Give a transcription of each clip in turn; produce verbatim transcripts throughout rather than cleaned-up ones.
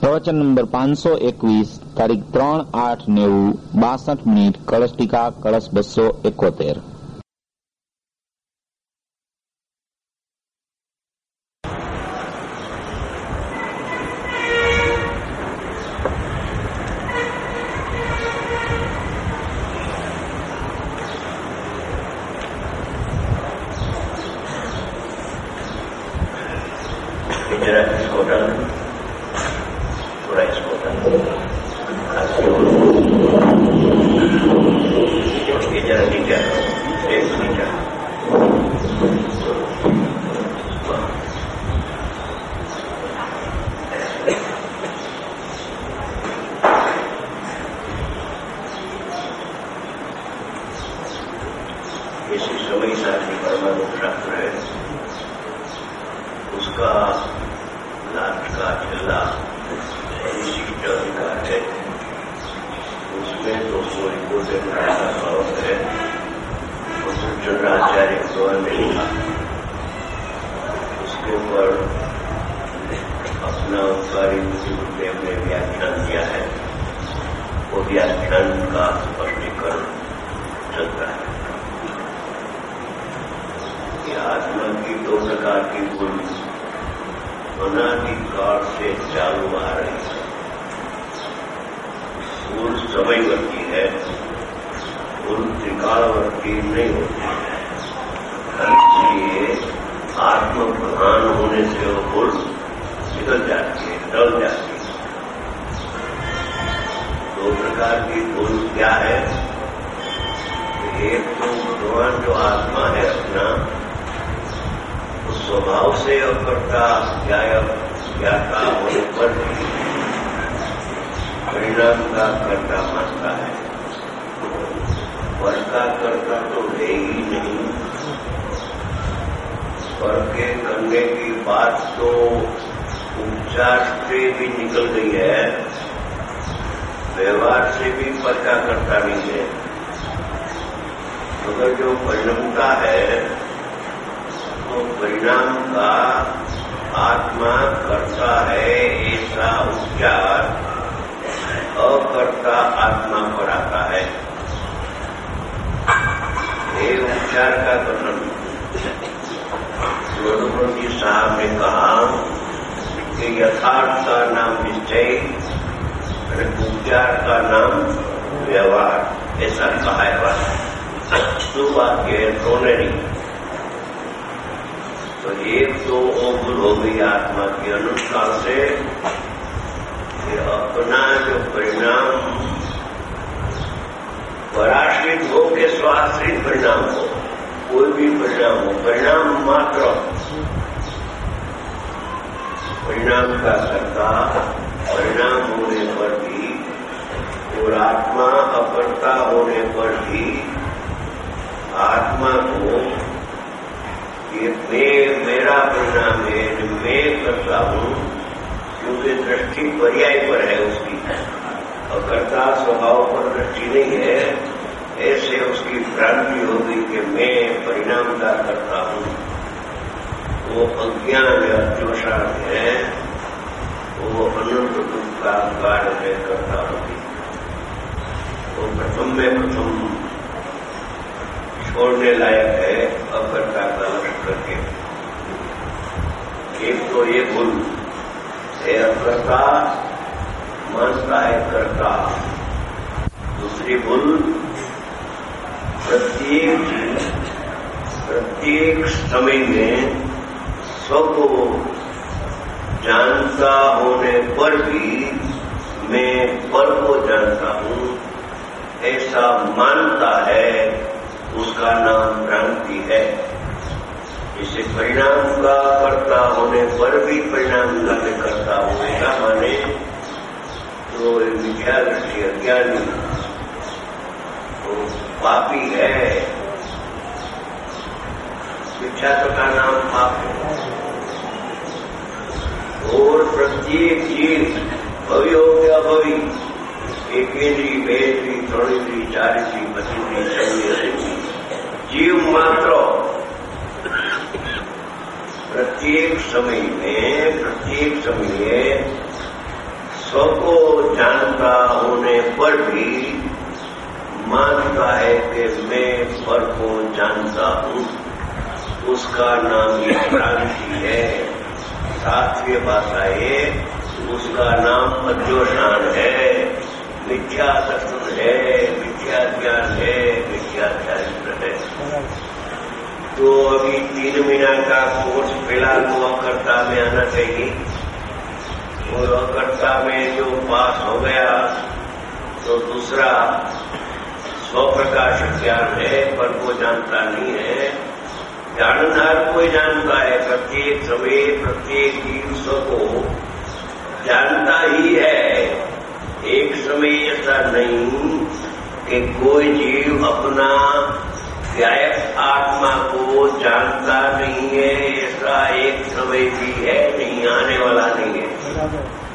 प्रवचन नंबर पांच सौ एकवीस तारीख त्रण आठ नेव बासठ मिनिट कलश टीका कलश बसो एकोतेर। उसका लास्ट का छल्ला विशिष्ट अधिकार है, उसमें तो कोई भोजन का भाव है। चंद्राचार्य द्वारा ने लिखा, उसके ऊपर अपना उत्कारी ने अपने व्याख्यान दिया है। वो व्याख्यान का स्पष्टीकरण चलता है कि आत्मा की दो प्रकार की भूल अनादिकाल से चालू आ रही है। भूल समयवर्ती है, भूल त्रिकालवर्ती नहीं होती है। इसलिए आत्म प्रधान होने से वो भूल निकल जाती है, टल जाती है। दो प्रकार की भूल क्या है? एक तो भगवान जो आत्मा है अपना, उस स्वभाव से अकर्ता ज्ञाता होने पर भी परिणाम का कर्ता मानता है। पर का कर्ता तो है ही नहीं। पर के करने की बात तो उपचार से भी निकल गई है, व्यवहार से भी पर का कर्ता नहीं है। मगर जो परिणमता है, तो परिणाम का आत्मा करता है, ऐसा उपचार अकर्ता आत्मा पर आता है। ये उपचार का कथन जोड़पुर जी साहब ने कहा कि यथार्थ का नाम निश्चय और उपचार का नाम व्यवहार, ऐसा कहा है। सुवाक्य है, दोनों नहीं। तो एक तो भूल हो गई आत्मा की अनुष्ठान से कि अपना जो परिणाम पराश्रित हो के स्वाश्रित परिणाम हो, कोई भी परिणाम हो, परिणाम मात्र परिणाम का कर्ता, परिणाम होने पर भी और आत्मा अकर्ता होने पर भी आत्मा को ये मैं मेरा परिणाम है, मैं करता हूं, क्योंकि दृष्टि पर्याय पर है उसकी, अकर्ता स्वभाव पर दृष्टि नहीं है। ऐसे उसकी भ्रांति हो गई कि मैं परिणाम का करता हूं। वो अज्ञान या अज्ञोषण है, वो अनंत दुख का कारण है करता होगी। वो प्रथम में प्रथम छोड़ने लायक है अकर्ता का लक्ष्य करके। एक तो ये भूल है, अकर्ता मानता है कर्ता। दूसरी भूल, प्रत्येक प्रत्येक समय में सबको जानता होने पर भी मैं पर को जानता हूं, ऐसा मानता है, उसका नाम भ्रांति है। इसे परिणाम का कर्ता होने पर भी परिणाम का मैं करता होगा, माने तो विद्या दृष्टि अज्ञानी तो पापी है। शिक्षा का नाम पाप है। और प्रत्येक चीज भवि हो गया भवि, एक इंद्री, बे इंद्री, त्रण इंद्री, चार इंद्री, पच्चीस इंद्री, जीव मात्र प्रत्येक समय में प्रत्येक समय होने पर भी मानता है कि मैं पर को जानता हूँ, उसका नाम ये भ्रांति है। शास्त्रीय भाषा है, उसका नाम अद्योषण है, मिथ्या दर्शन है, मिथ्या ज्ञान है, मिथ्या चरित्र है। तो अभी तीन महीना का कोर्स फिलहाल तो अकर्ता में आना चाहिए, और अकर्ता में जो पास हो गया तो दूसरा स्वप्रकाश ज्ञान है, पर वो जानता नहीं है। जाननार कोई जानता है, प्रत्येक समय प्रत्येक जीव को जानता ही है। एक समय ऐसा नहीं कि कोई जीव अपना गायक आत्मा को जानता नहीं है, ऐसा एक समय भी है नहीं, आने वाला नहीं है।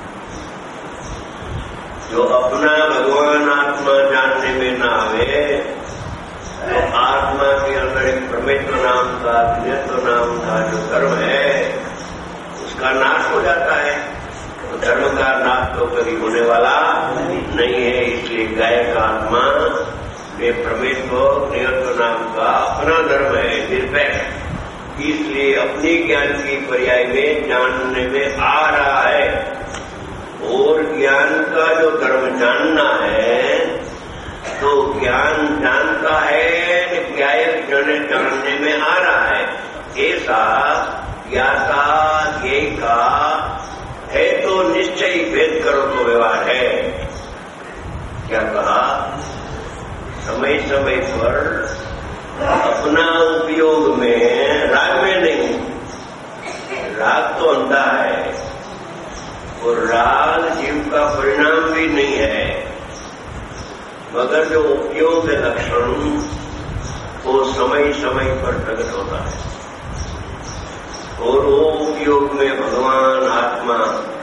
जो अपना भगवान आत्मा जानने में ना आवे, तो आत्मा के अंदर एक प्रमेत्व नाम का, दिव्यत्व नाम का जो कर्म है, उसका नाश हो जाता है। तो धर्म का नाश तो कभी होने वाला नहीं है। इसलिए गायक आत्मा में प्रमेत्व नियत्व नाम का अपना धर्म है, निरपेक्ष। इसलिए अपनी ज्ञान की पर्याय में जानने में आ रहा है, और ज्ञान का जो धर्म जानना है, तो ज्ञान जानता है, ज्ञायक जन जानने में आ रहा है। ऐसा ज्ञाता ज्ञेय का है तो निश्चय भेद करो तो व्यवहार है। क्या कहा? समय समय पर अपना उपयोग में, राग में नहीं, राग तो अंधा है, और राग जीव का परिणाम भी नहीं है, मगर जो उपयोग लक्षण वो समय समय पर प्रकट होता है। और वो उपयोग में भगवान आत्मा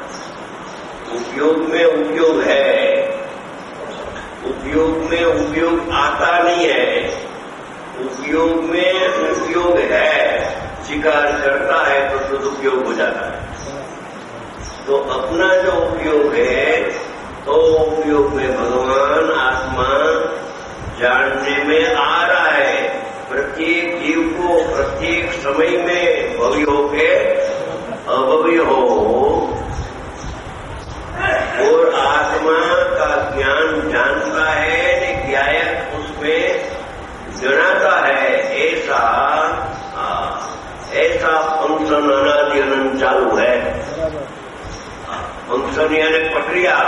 उपयोग में उपयोग है, उपयोग में उपयोग आता नहीं है, उपयोग में उपयोग है, स्वीकार करता है तो सदुपयोग हो जाता है। तो अपना जो उपयोग है, तो उपयोग में भगवान आत्मा जानने में आ रहा है। प्रत्येक जीव को प्रत्येक समय में भव्य हो के अभव्य हो, और आत्मा का ज्ञान जानता है, ज्ञायक उसमें जनाता है। ऐसा ऐसा फंक्शन अनादि अनंत चालू है। फंक्शन यानी प्रक्रिया।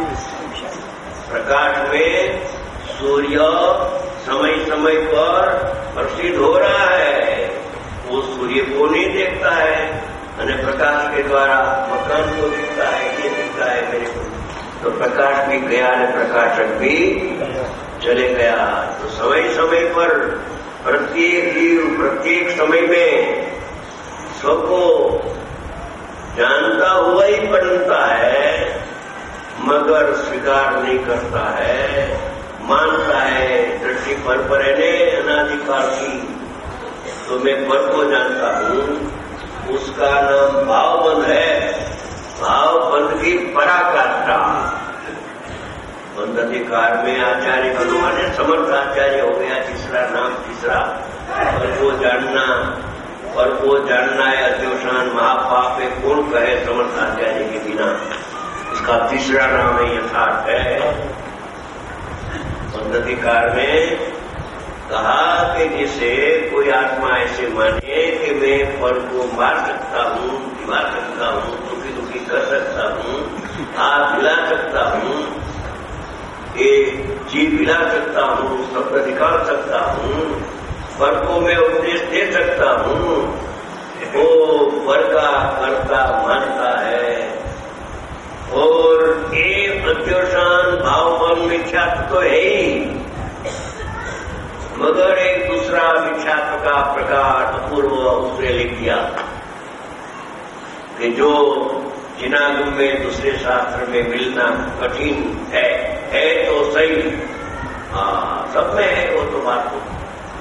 प्रकाश में सूर्य समय समय पर प्रसिद्ध हो रहा है, वो सूर्य को नहीं देखता है, और प्रकाश के द्वारा मकान को दिखता है, ये दिखता है मेरे को। तो प्रकाश भी गया, प्रकाशक भी चले गया। तो समय समय पर प्रत्येक जीव प्रत्येक समय में सबको जानता हुआ ही बनता है, मगर स्वीकार नहीं करता है, मानता है दृष्टि पर पर है अनाधिकार की। तो मैं पर को जानता हूँ, उसका नाम भावबंध है। भावबंध की पराकाष्ठा। बंध अधिकार में आचार्य भगवान है, समर्थ आचार्य हो गया तीसरा नाम, तीसरा पर को जानना। पर को जानना है अद्योषण महापाप है, कौन कहे समर्थ आचार्य के बिना। उसका तीसरा नाम है यथार्थ है। बंध अधिकार में कहा कि जिसे कोई आत्मा ऐसे माने कि मैं पर को मार सकता हूँ, दिवा सकता हूँ, दुखी दुखी कर सकता हूँ, हाथ हिला सकता हूँ, ये जीव हिला सकता हूँ, शब्द निकाल सकता हूँ, पर को मैं उपदेश दे सकता हूँ, वो पर का कर्ता मानता है। और एक अद्योषण भावबंध मिथ्यात्व तो है ही, मगर एक दूसरा मिथ्यात्व का प्रकार अपूर्व उसने लिख दिया कि जो जिनागम में दूसरे शास्त्र में मिलना कठिन है, है तो सही, हाँ सब में है वो तो बात हो।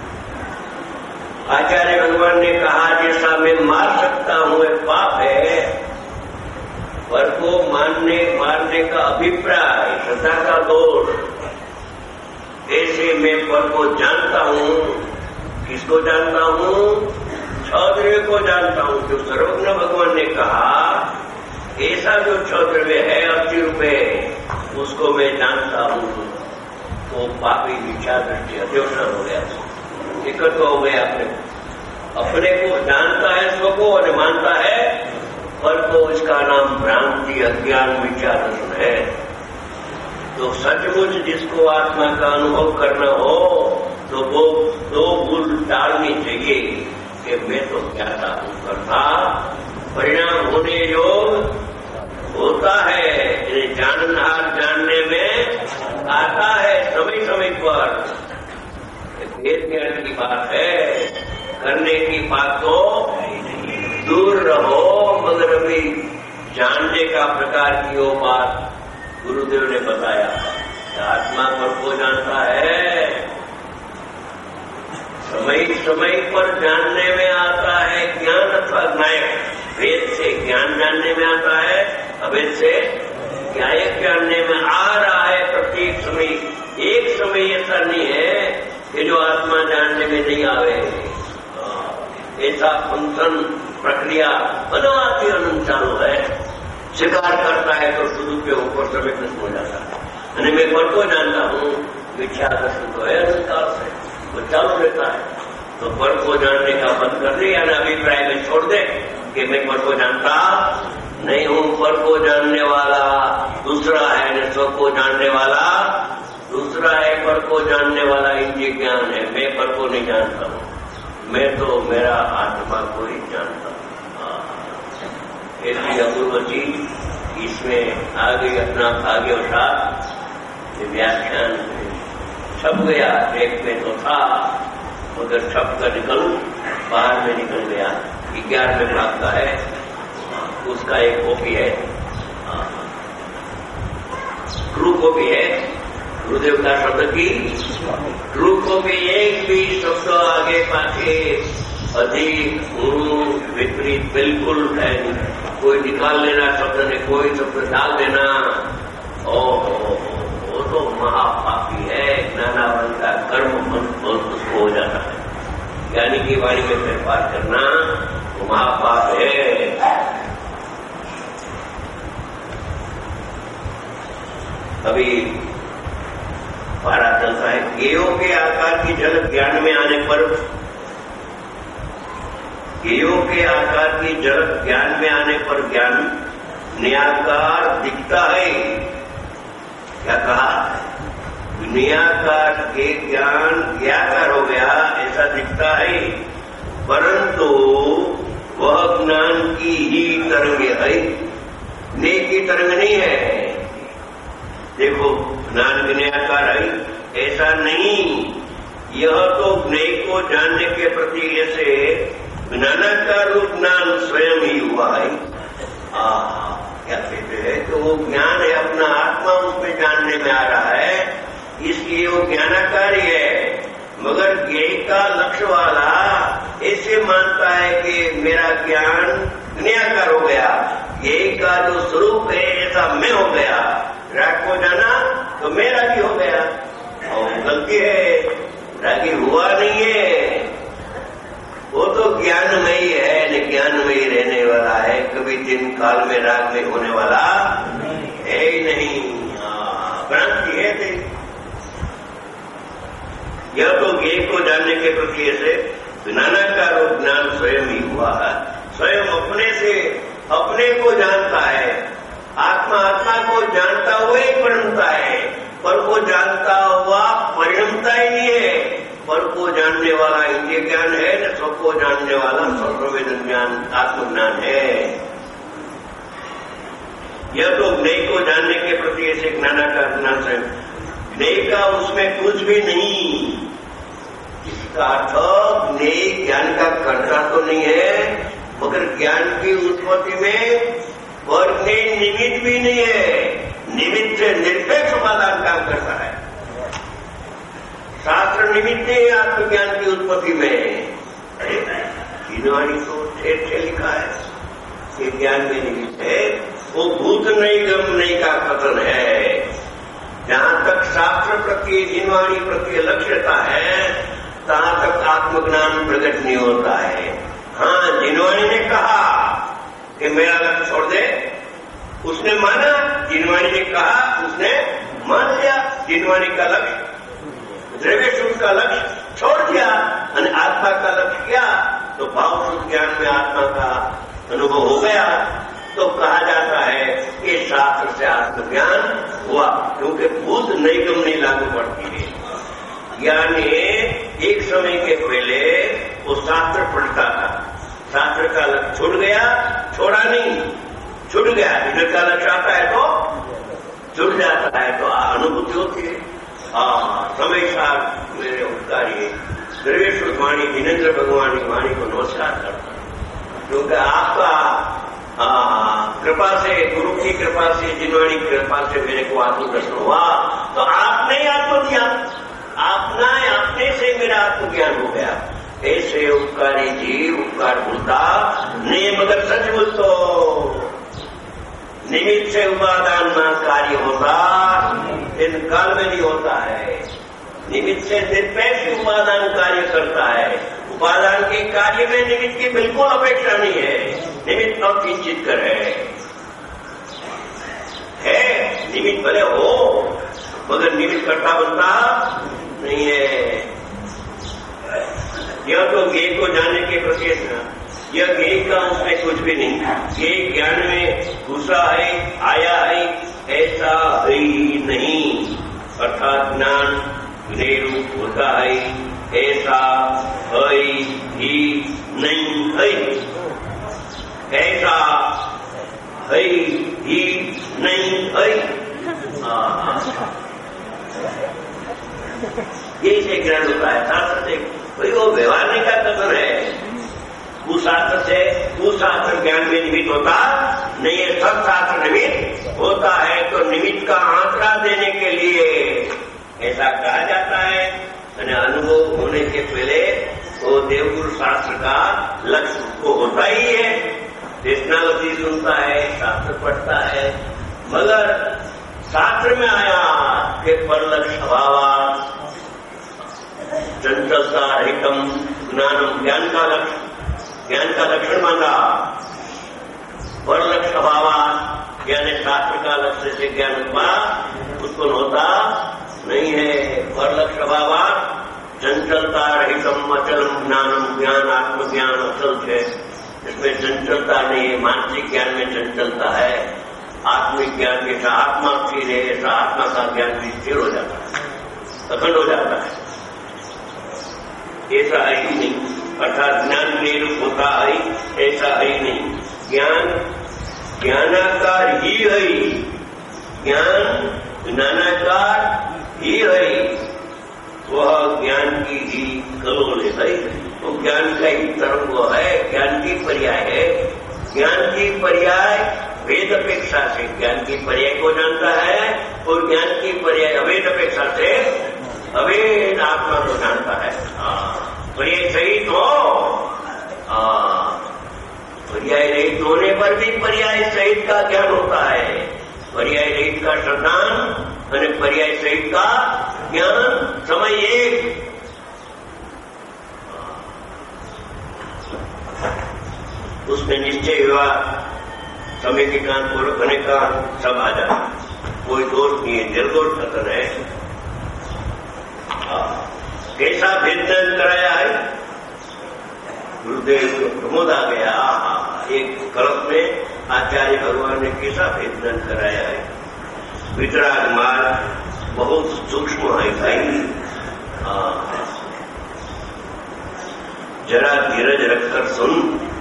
आचार्य भगवान ने कहा जैसा मैं मार सकता हूँ एक पाप है, पर को मानने मारने का अभिप्राय श्रद्धा का दोष। ऐसे मैं पर को जानता हूं। किसको जानता हूं? छद्रव्य को जानता हूं। जो सर्वज्ञ भगवान ने कहा ऐसा जो छद्रव्य है अस्सी रुपये उसको मैं जानता हूं, तो पापी विचार दृष्टि अध्योषण हो गया, एकत्र हो गया। अपने अपने को जानता है स्व को और मानता है पर को, इसका नाम भ्रांति अज्ञान विचार है। तो सचमुच जिसको आत्मा का अनुभव करना हो तो वो दो भूल टालनी चाहिए कि मैं तो ज्ञाता हूं, करता परिणाम होने योग होता है। जाननहार जानने में आता है समय समय पर। वेद ज्ञान की बात है, करने की बात तो दूर रहो, मगर अभी जानने का प्रकार की वो बात गुरुदेव ने बताया। आत्मा पर को जानता है, समय समय पर जानने में आता है ज्ञान अथवा ज्ञायक। वेद से ज्ञान जानने में आता है, अवेद से ज्ञायक जानने में आ रहा है प्रत्येक समय। एक समय ऐसा नहीं है कि जो आत्मा जानने में नहीं आवे। ऐसा फंक्शन प्रक्रिया अनादि अनंत चालू है। स्वीकार करता है तो शुरू के ऊपर समय नष्ट हो जाता है। यानी मैं पर को जानता हूं, मिथ्या दर्शन तो है अनंतकाल से, वो चालू रहता है। तो पर को जानने का बंद कर दे या अभिप्राय में छोड़ दे कि मैं पर को जानता नहीं हूं। पर को जानने वाला दूसरा है, न स्व को जानने वाला दूसरा है। पर को जानने वाला इंद्रिय ज्ञान है। मैं पर को नहीं जानता हूं, मैं तो मेरा आत्मा को ही जानता हूं। ऐसी अपूर्व चीज इसमें आ गई। अपना भाग्यवशात व्याख्यान छप गया। एक में तो था मगर छप कर निकल बाहर में निकल गया। ग्यारह में भाग का है, उसका एक कॉपी है, ट्रू कॉपी है गुरुदेव का शब्द की। ट्रू कॉपी एक भी शब्द आगे पाछे अधिक विपरीत बिल्कुल है। कोई निकाल लेना शब्द ने, कोई शब्द डाल देना, ओ वो तो महापापी है। नानावन का कर्म बहुत उसको हो जाता है। ज्ञानी की वाणी में फेरफार करना वो महापाप है। अभी पारा चलता है। गेयों के आकार की झलक ज्ञान में आने पर गेयों के आकार की झलक ज्ञान में आने पर ज्ञान निराकार दिखता है। क्या कहा? निराकार के ज्ञान ज्ञाकार हो गया ऐसा दिखता है, परंतु वह ज्ञान की ही तरंग है, नेक की तरंग नहीं है। देखो ज्ञान निराकार है ऐसा नहीं। यह तो ज्ञान को जानने के प्रति ऐसे ज्ञानाकार रूप ज्ञान स्वयं ही हुआ है। आ, क्या कहते हैं कि वो ज्ञान है, अपना आत्मा उसमें जानने में आ रहा है, इसलिए वो ज्ञानाकारी है। मगर ज्ञान का लक्ष्य वाला ऐसे मानता है कि मेरा ज्ञान ज्ञानाकार हो गया, ज्ञान का जो स्वरूप है ऐसा मैं हो गया। राग को जाना तो मेरा भी हो गया, और गलती है, रागी हुआ नहीं है। वो तो ज्ञानमयी है, न ज्ञानमयी रहने वाला है। कभी दिन काल में राग में होने वाला है ही नहीं। भ्रांति है थी। यह तो ज्ञान को जानने के प्रति ऐसे ज्ञानाकार रूप ज्ञान स्वयं ही हुआ है। स्वयं अपने से अपने को जानता है। आत्मा आत्मा को जानता हुआ ही परिणमता है, पर को जानता हुआ परिणमता ही नहीं है। पर को जानने वाला इंद्रिय ज्ञान है, न सबको जानने वाला सर्ववेद ज्ञान आत्मज्ञान है। यह तो ज्ञान को जानने के प्रति ऐसे ज्ञानाकार ज्ञान से ज्ञान का उसमें कुछ भी नहीं। इसका अर्थ ज्ञान ज्ञान का कर्ता तो नहीं है, मगर ज्ञान की उत्पत्ति में और ज्ञान निमित्त भी नहीं है। निमित्त से निरपेक्ष समाधान काम करता है। शास्त्र निमित्त है आत्मज्ञान की उत्पत्ति में। जीनवाणी तो ठेर ठेर लिखा है कि ज्ञान में निमित्त है। वो भूत नहीं गम नहीं का कथन है। शास्त्र प्रत्ये जिनवाणी प्रत्ये लक्ष्यता है, तहां तक आत्मज्ञान प्रकट नहीं होता है। हाँ, जिनवाणी ने कहा कि मेरा लक्ष्य छोड़ दे, उसने माना। जिनवाणी ने कहा, उसने मान लिया। जिनवाणी का लक्ष्य द्रव्य शुद्ध का लक्ष्य छोड़ दिया और आत्मा का लक्ष्य किया, तो भाव शुद्ध ज्ञान में आत्मा का अनुभव हो गया। तो कहा जाता है कि शास्त्र से आत्मज्ञान हुआ, क्योंकि भूत निगम नहीं लागू पड़ती है। यानी एक समय के पहले वो शास्त्र पढ़ता था, शास्त्र का लक्ष्य छूट गया, छोड़ा नहीं, छूट गया। इधर का लक्ष्य आता है तो छूट जाता है, तो अनुभूति होती है। हाँ, समय साथ मेरे उपकारी द्रव्येश्वर वाणी जिनेन्द्र भगवान की वाणी को नमस्कार करता है, क्योंकि आपका कृपा से, गुरु की कृपा से, जिनवाणी की कृपा से मेरे को आत्मदर्शन हुआ। तो आपने आत्म दिया, आपना आपने से मेरा आत्मज्ञान हो गया। ऐसे उपकारी जीव उपकार भूलता नहीं, मगर सच बोल तो निमित्त से उपादान न कार्य होता, इन काल में नहीं होता है। निमित्त से निरपेक्ष उपादान कार्य करता है। उपादान के कार्य में निमित्त की बिल्कुल अपेक्षा नहीं है। निमित्त अब किंचित कर है, है निमित्त भले हो, मगर निमित्त करता बनता नहीं है। यह तो ज्ञ को जानने के प्रति यह ज्ञ का उसमें कुछ भी नहीं। ये ज्ञान में घुसा है, आया है, ऐसा ही नहीं। अर्थात ज्ञान रूप होता है, ऐसा है ही नहीं है। ऐसा है ही नहीं है। यही से ज्ञान होता है। शास्त्र से भाई वो व्यवहार का कथन है। कुशास्त्र से कुशास्त्र ज्ञान में निमित्त होता नहीं है, सब शास्त्र निमित्त होता है। तो निमित्त का आंकड़ा देने के लिए ऐसा कहा जाता है। अनुभव होने के पहले वो देवगुरु शास्त्र का लक्ष्य को होता ही है। कृष्णावती सुनता है, शास्त्र पढ़ता है, मगर शास्त्र में आया कि परलक्ष्य अभाव चंचलता रहितम ज्ञानम, ज्ञान का लक्ष्य, ज्ञान का लक्षण मांगा। परलक्ष्य अभाव यानी शास्त्र का लक्ष्य से ज्ञान उत्पन्न होता नहीं है। परलक्ष्य अभाव चंचलता रहितम अचलम ज्ञानम, ज्ञान आत्मज्ञान अचल है, इसमें चंचलता नहीं है। मानसिक ज्ञान में चंचलता है, आत्मिक ज्ञान के साथ आत्मा स्थिर है, ऐसा आत्मा का ज्ञान भी स्थिर हो जाता है, अखंड हो जाता है। ऐसा है ही नहीं। अर्थात ज्ञान निरूप होता है, ऐसा है ही नहीं। ज्ञान ज्ञानाकार ही है, ज्ञान ज्ञानाकार ही है, वह ज्ञान की ही कलोल है। तो ज्ञान का ही तरंग है, ज्ञान की पर्याय है। ज्ञान की पर्याय वेद अपेक्षा से ज्ञान की पर्याय को जानता है, और ज्ञान की पर्याय अवेद अपेक्षा से अवेद आत्मा को जानता है। पर्याय सहित हो, पर्याय रहित होने पर भी पर्याय सहित का ज्ञान होता है। पर्याय रहित का श्रद्धान और पर्याय सहित का ज्ञान समय एक। उसमें निश्चय हुआ समय के कान पूर्व होने का सब आ जाता, कोई दोष नहीं है, निर्दोष कथन है। कैसा भेदन कराया है गुरुदेव को, प्रमोद आ गया। एक कल्प में आचार्य भगवान ने कैसा भेदन कराया है। वितराग मार्ग बहुत सूक्ष्म है भाई, जरा धीरज रखकर सुन,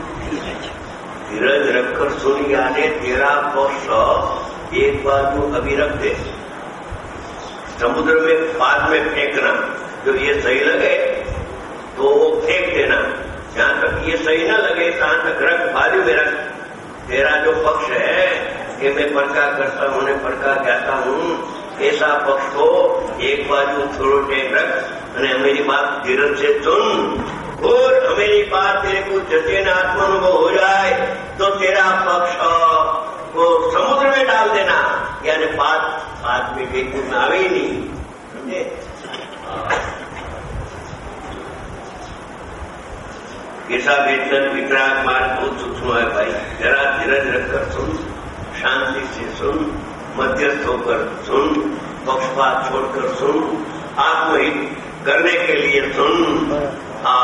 धीरज रखकर सुन। यानी तेरा पक्ष एक बार को अभी रख दे, समुद्र में बाद में फेंकना, जो ये सही लगे तो वो फेंक देना, जहां तक ये सही ना लगे तहां तक रख, बाजू में रख। तेरा जो पक्ष है कि मैं परका करता हूं, परका कहता हूं, ऐसा पक्ष को एक बाजू थोड़ो टेक रख और मेरी बात धीरज से सुन। और मेरी बात तेरे को जचेन आत्मानुभव हो जाए तो तेरा पक्ष को समुद्र में डाल देना, यानी बात बात में देखने में आवे ही नहीं। समझे? कैसा वेतन वितराग मार्ग बहुत सूक्ष्म है भाई, जरा धीरज रखकर सुन, शांति से सुन, मध्यस्थ होकर सुन, पक्षपात छोड़कर सुन, आत्महित करने के लिए सुन, आ,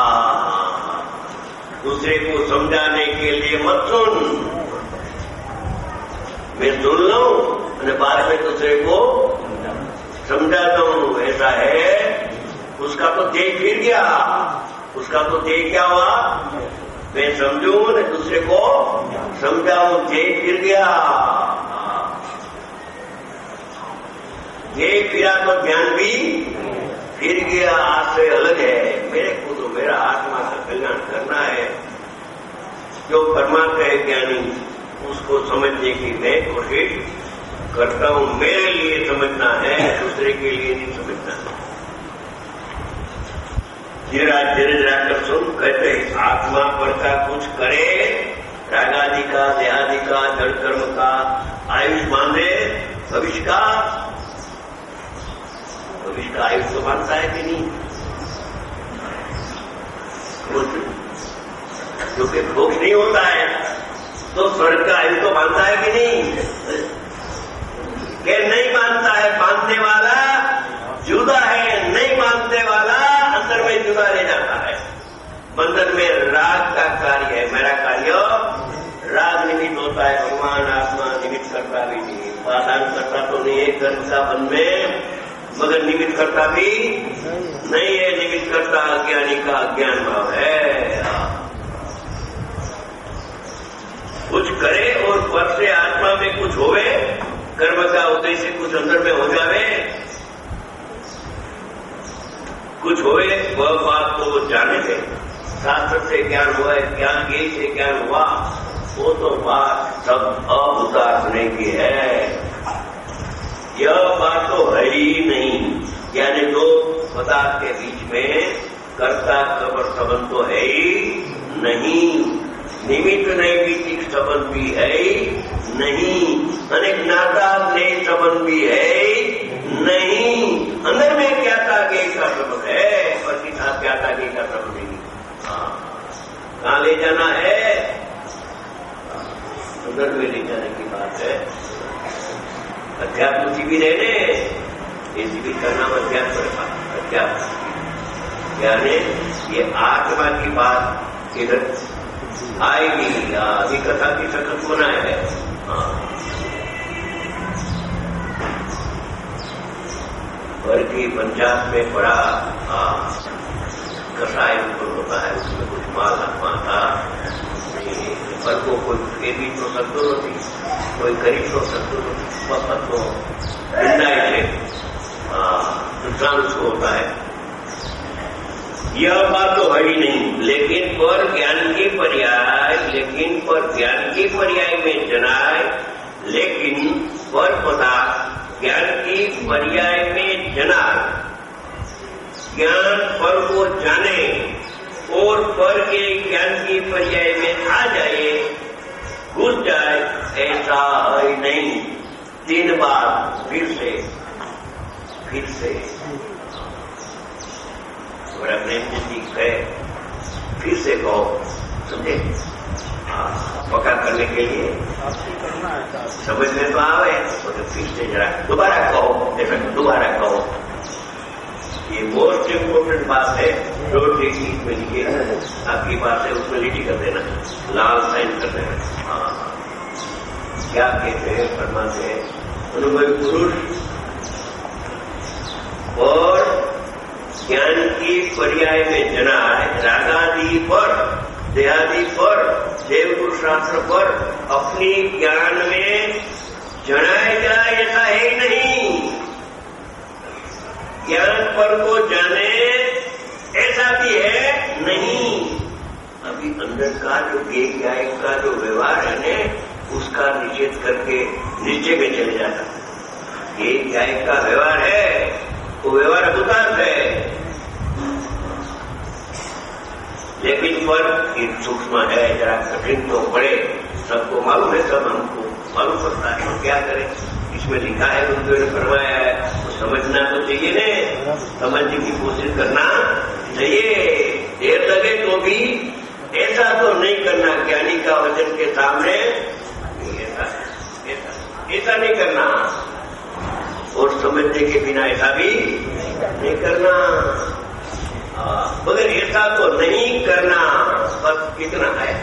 दूसरे को समझाने के लिए मत सुन। मैं सुन लूं और बाद में दूसरे को समझाता हूं, ऐसा है। उसका तो देह फिर गया, उसका तो देह क्या हुआ, मैं समझूं न दूसरे को समझाऊं, देह फिर गया। देह फिरा तो ज्ञान भी फिर गया। आश्रय अलग है, मेरे को तो मेरा आत्मा का कल्याण करना है। जो परमात्मा है ज्ञानी, उसको समझने की मैं कोशिश करता हूं। मेरे लिए समझना है, दूसरे के लिए नहीं समझना है। धीरा धीरे रहकर सुन, कहते हैं आत्मा पर का कुछ करे, रागादि का, देहादि का, जड़ कर्म का आयुष माने, भविष्य का भविष्य का आयुष तो मानता है कि नहीं? क्योंकि भोग नहीं होता है तो स्वर्ग का आयुष तो मानता है कि नहीं? कि नहीं मानता है। मानने वाला जुदा है, नहीं मानने वाला अंदर में जुदा रह जाता है। बंधन में राग का कार्य है, मेरा कार्य राग निमित्त होता है। भगवान आत्मा निमित्त करता भी नहीं, उपादान करता तो नहीं है कर्म का बंध में, मगर निमित्त करता भी नहीं है। निमित्त करता अज्ञानी का अज्ञान भाव है। कुछ करे और पर से आत्मा में कुछ होवे, कर्म का उद्देश्य कुछ अंदर में हो जावे, कुछ होवे, वह बात तो जाने दे। शास्त्र से ज्ञान हुआ है, ज्ञान के से ज्ञान हुआ, वो तो बात सब अवतारने की है। यह बात तो है ही नहीं। यानी दो पदार्थ के बीच में कर्ता कबर संबंध तो है ही नहीं, निमित्त नैमित्तिक संबंध भी है नहीं, अनेक नाता नए संबंध भी है नहीं। अंदर में क्या था कि का संबंध है, और किसा क्या था कि का संबंध नहीं। कहाँ ले जाना है? अंदर में ले जाने की बात है। अध्यात्म शिविर है ने, ये शिविर का नाम अध्यात्म अध्यात्म यानी ये आत्मा की बात इधर आएगी। अभी कथा की सकत बनाए है। घर की पंचायत में बड़ा कसाय होता है, उसमें कुछ माल आत्मा था। फल को कोई फेरी तो सकते नहीं, कोई खरीद तो सकते नहीं, फल तो भिन्नाई से नुकसान उसको होता है। यह बात तो है ही नहीं। लेकिन पर ज्ञान की पर्याय, लेकिन पर ज्ञान की पर्याय में जनाए, लेकिन पर पदार्थ ज्ञान की पर्याय में जनाए, ज्ञान पर को जाने और पर के ज्ञान की पर्याय में आ जाए, घुस जाए, ऐसा है नहीं। तीन बार फिर से फिर से बड़ा प्रेम से सीख है, फिर से कहो, समझे? पक्का करने के लिए समझ में तो आवे, तो फिर से जरा दोबारा कहो, जैसा दोबारा कहो। ये मोस्ट इम्पोर्टेंट बात है। जो चीज में लिखी आपकी बात है उसमें लिखी कर देना, लाल साइन कर देना। हाँ, क्या कहते हैं? फरमाते हैं अनुभवी पुरुष और ज्ञान की पर्याय में जना है, रागादि पर, देहादि पर, देवगुरु शास्त्र पर अपनी ज्ञान में जनाए जाए, ऐसा है ही नहीं। ज्ञान पर को जाने ऐसा भी है नहीं। अभी अंदर का जो एक गाय का जो व्यवहार है ने, उसका निषेध करके नीचे में चले जाता। एक गाय का व्यवहार है, वो व्यवहार अभूतार्थ है, लेकिन पर एक सूक्ष्म है, जरा कठिन तो पड़े, सबको मालूम है, सब हमको मालूम पड़ता है। तो क्या करें? इसमें लिखा है, उन्होंने फरमाया है, तो समझना तो चाहिए ने। समझने की कोशिश करना चाहिए। देर लगे तो भी ऐसा तो नहीं करना ज्ञानी का वचन के सामने, ऐसा ऐसा ऐसा नहीं करना, और समझने के बिना ऐसा भी नहीं करना। मगर ऐसा तो नहीं करना, बस कितना है।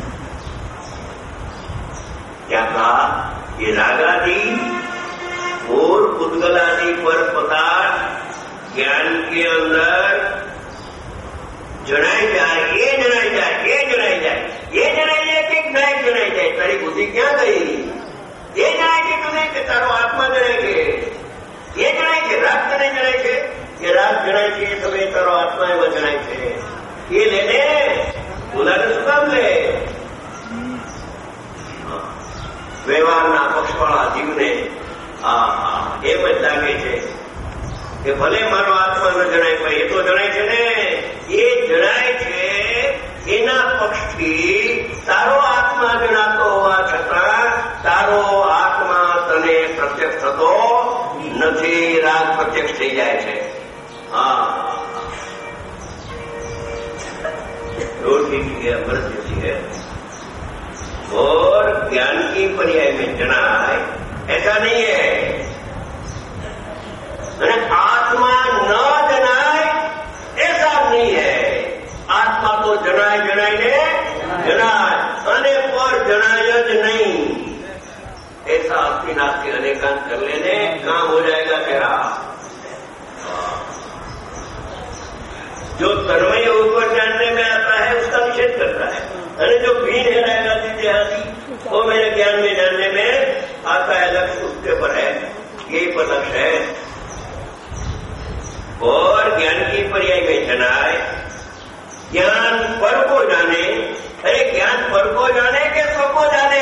क्या कहा? ये रागादि और उद्गलादि पर पदार्थ ज्ञान के अंदर जनाई जाए, ये जनाई जाए, ये जनाई जाए, ये जनाई जाए कि नहीं जनाई जाए, तारी बुद्धि क्या गई? ये जनाई के तो नहीं, तारो आत्मा जनाएंगे, ये जनाई के राग नहीं जनाई के, ये राग जनाई के तो मैं तारो आत्मा है वो जनाई के, ये लेने बोला तो सुकाम ले। વ્યવહારના પક્ષવાળા જીવને એમ જ લાગે છે કે ભલે મારો આત્મા ન જણાય, પણ એ તો જણાય છે ને, એ જણાય છે એના પક્ષથી તારો આત્મા જણાતો હોવા છતાં તારો આત્મા તને પ્રત્યક્ષ થતો નથી, રાગ પ્રત્યક્ષ થઈ જાય છે। હા, रोटी की है, अमृत जैसी है, और ज्ञान की पर्याय में जनाए ऐसा नहीं है। आत्मा न जनाए ऐसा नहीं है। आत्मा तो जनाए जनाए ने जनाए, अने पर जनाए ज नहीं, ऐसा अपनी नास्ती अनेकांत कर लेने काम हो जाएगा तेरा। जो तन्मय ऊपर जानने में आता है उसका निषेध करता है, अरे जो भीन है रहेगा देहाती वो मेरे ज्ञान में जानने में आता है, लक्ष्य उसके पर है, यही पर लक्ष्य है। और ज्ञान की पर्याय में जनाए, ज्ञान पर को जाने, अरे ज्ञान पर को जाने के स्व को जाने।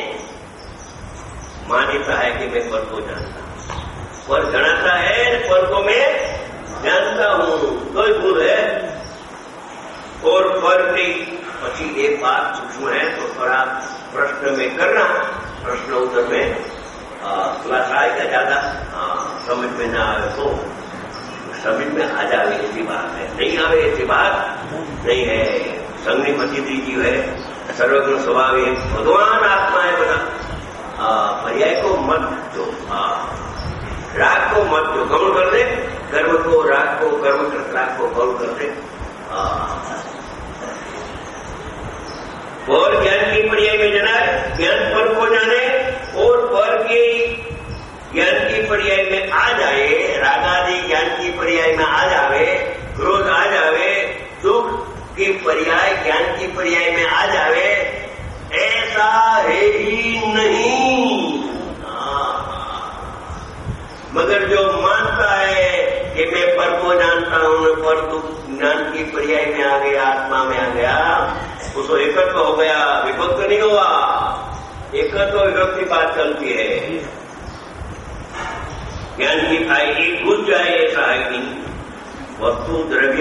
मान्यता है कि मैं पर को जानता हूं, पर जनाता है, पर को मैं जानता हूं, कोई भूल है। और पर की पची एक बात सूक्ष्म है तो थोड़ा प्रश्न में करना, प्रश्न उत्तर में क्लास आएगा, ज्यादा समझ में ना आवे तो समझ में आ जाए ऐसी बात है, नहीं आवे ऐसी बात नहीं है। संगनीपति जी है, सर्वज्ञ स्वभाव भगवान आत्मा है, बना पर्याय को मत दो, राग को मत दो, गौण कर दे कर्म को, राग को कर्म कर, राग को गौण कर दे। और ज्ञान की पर्याय में जनाए, ज्ञान पर को जाने, और पर के ज्ञान की पर्याय में आ जाए, रागादि ज्ञान की पर्याय में आ जावे, क्रोध आ जावे, दुख की पर्याय ज्ञान की पर्याय में आ जावे, ऐसा है ही नहीं। मगर जो मानता है कि मैं पर को जानता हूं, पर दुख ज्ञान की पर्याय में आ गया, आत्मा में आ गया, उसको एकत्व हो गया, विभक्त नहीं हुआ। एकत्व विभक्त की बात चलती है, ज्ञान की खाई एक घुस जाए ऐसा है नहीं। वस्तु द्रव्य,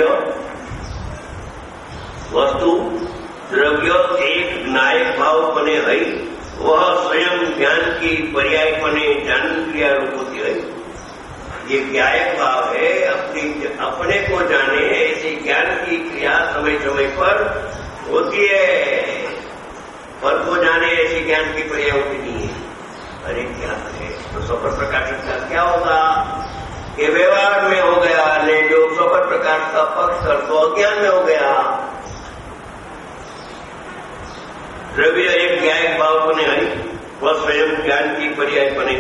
वस्तु द्रव्य एक नायक भाव बने है, वह स्वयं ज्ञान की पर्याय बने ज्ञान क्रिया रूप होती है। ये ज्ञायक भाव है, अपनी अपने को जाने ऐसी ज्ञान की क्रिया समय समय पर होती है, पर को जाने ऐसी ज्ञान की पर्याय होती नहीं है। अरे क्या है तो स्वपर प्रकाशित का क्या होगा? ये व्यवहार में हो गया, ले जो स्वपर प्रकाश का पक्ष कर तो अज्ञान में हो गया। द्रव्य एक ज्ञायक भाव बने है, वह स्वयं ज्ञान की पर्याय बने,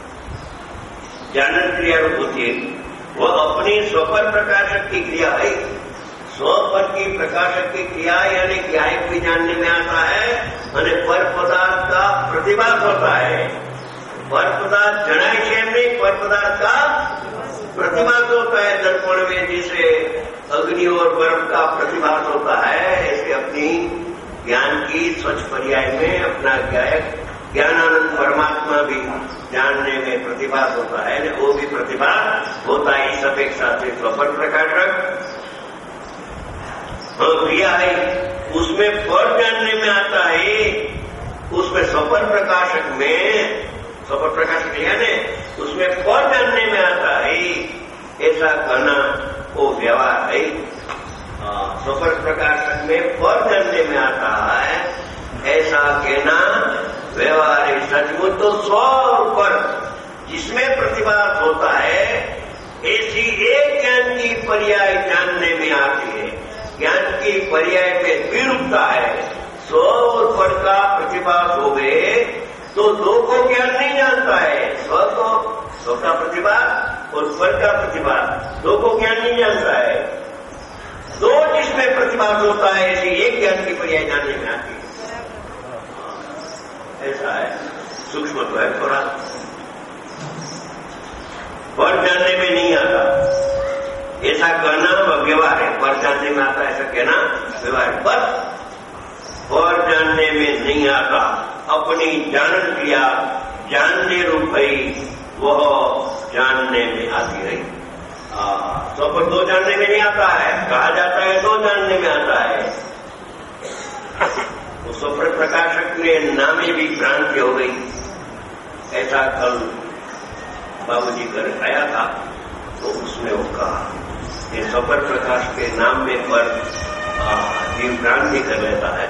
जानन क्रिया रूप होती है। वह अपनी स्वपर प्रकाशक की क्रिया है, स्वपर की प्रकाशक की क्रिया यानी ज्ञायक भी जानने में आता है, और पर पदार्थ का प्रतिभास होता है। पर पदार्थ जनाय है नहीं, पर पदार्थ का प्रतिभास होता है। दर्पण में जिसे अग्नि और बर्फ का प्रतिभास होता है, ऐसे अपनी ज्ञान की स्वच्छ पर्याय में अपना ज्ञायक ज्ञानानंद परमात्मा भी जानने में प्रतिभास होता है, वो भी प्रतिभास होता है। इस अपेक्षा से स्वपर प्रकाशक क्रिया है, उसमें पर जानने में आता है, उसमें स्वपर प्रकाशक में स्वपर प्रकाशक क्रिया ने उसमें पर जानने में आता है। ये ऐसा कहना वो व्यवहार है। स्वपर प्रकाशक में पर जानने में आता है, ऐसा कहना व्यवहार है। सचमुच तो स्व और पर जिसमें प्रतिभास होता है, ऐसी एक ज्ञान की पर्याय जानने में आती है। ज्ञान की पर्याय में विरुद्धता है। स्व और पर का प्रतिभास हो गए तो दो को ज्ञान नहीं जानता है। स्व को स्व का प्रतिभास और पर का प्रतिभास दो को ज्ञान नहीं जानता है। दो जिसमें प्रतिभास होता है, ऐसी एक ज्ञान की पर्याय जानने में आती है। ऐसा है, सूक्ष्म तो है थोड़ा, पर जानने में नहीं आता। ऐसा कहना व्यवहार है, पर जानने में आता ऐसा कहना व्यवहार है। पर पर जानने में नहीं आता, अपनी जानन क्रिया जानने रूप ही वह जानने में आती रही। तो पर दो जानने में नहीं आता है, कहा जाता है दो जानने में आता है। तो स्वप्न प्रकाशक ने नामे भी भ्रांति हो गई। ऐसा कल बाबूजी कर आया था तो उसने वो कहा कि स्वप्न प्रकाश के नाम में पर ये भ्रांति कर लेता है।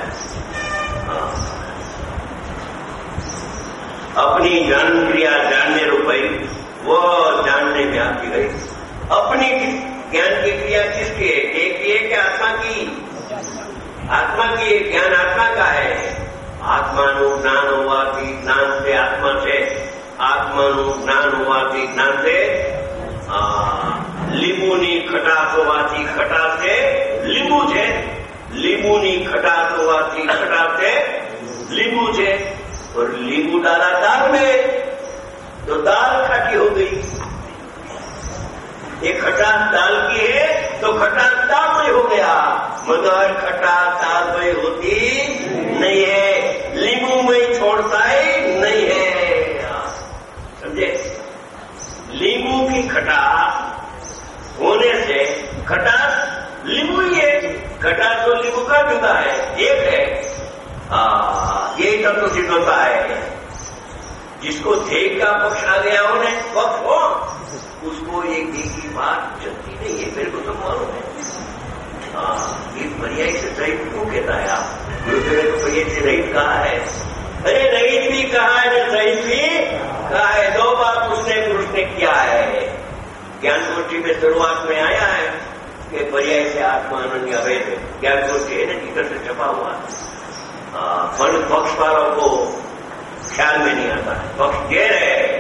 अपनी ज्ञान क्रिया जानने रुपई वो जानने में आती गई। अपनी ज्ञान की क्रिया किसकी है? एक ये कि आत्मा की, आत्मा की ज्ञान आत्मा का है। आत्मानु ज्ञान होवाથી ज्ञान से आत्मा છે, આત્માનું જ્ઞાન હોવાથી જ્ઞાન છે, લીંબુની ખટાશ હોવાથી ખટાશ છે લીંબુ છે, લીંબુની ખટાશ હોવાથી ખટાશ છે લીંબુ છે। और लींबू डाला दाल में तो दाल खट्टी हो गई। ये खटास दाल की है तो खटास दाल में हो गया, मगर खटास दाल में होती नहीं है, लींबू में छोड़ता ही नहीं है। समझे? लींबू की खटास होने से खटास लींबू ही है। खटास तो लींबू का जुदा है, एक है। यही तत्व सिद्ध होता है। जिसको ध्येय का पक्ष आ गया होने पक्ष हो, उसको ये ध्येय की बात चलती नहीं है। मेरे को तो मालूम है। ये पर्याय से रहित क्यों कहता है आप? गुरुदेव को पर्याय से रहित कहा है। अरे रहित भी कहा है, रहित भी कहा है। दो बात उसने पुरुष ने किया है। ज्ञान गोष्ठी में शुरुआत में आया है कि पर्याय से आत्मा अनन्य अवैध है। ज्ञान गोष्ठी है ना, टिकट से छपा हुआ है। पर पक्ष वालों को ख्याल में नहीं आता। पक्ष जेर है,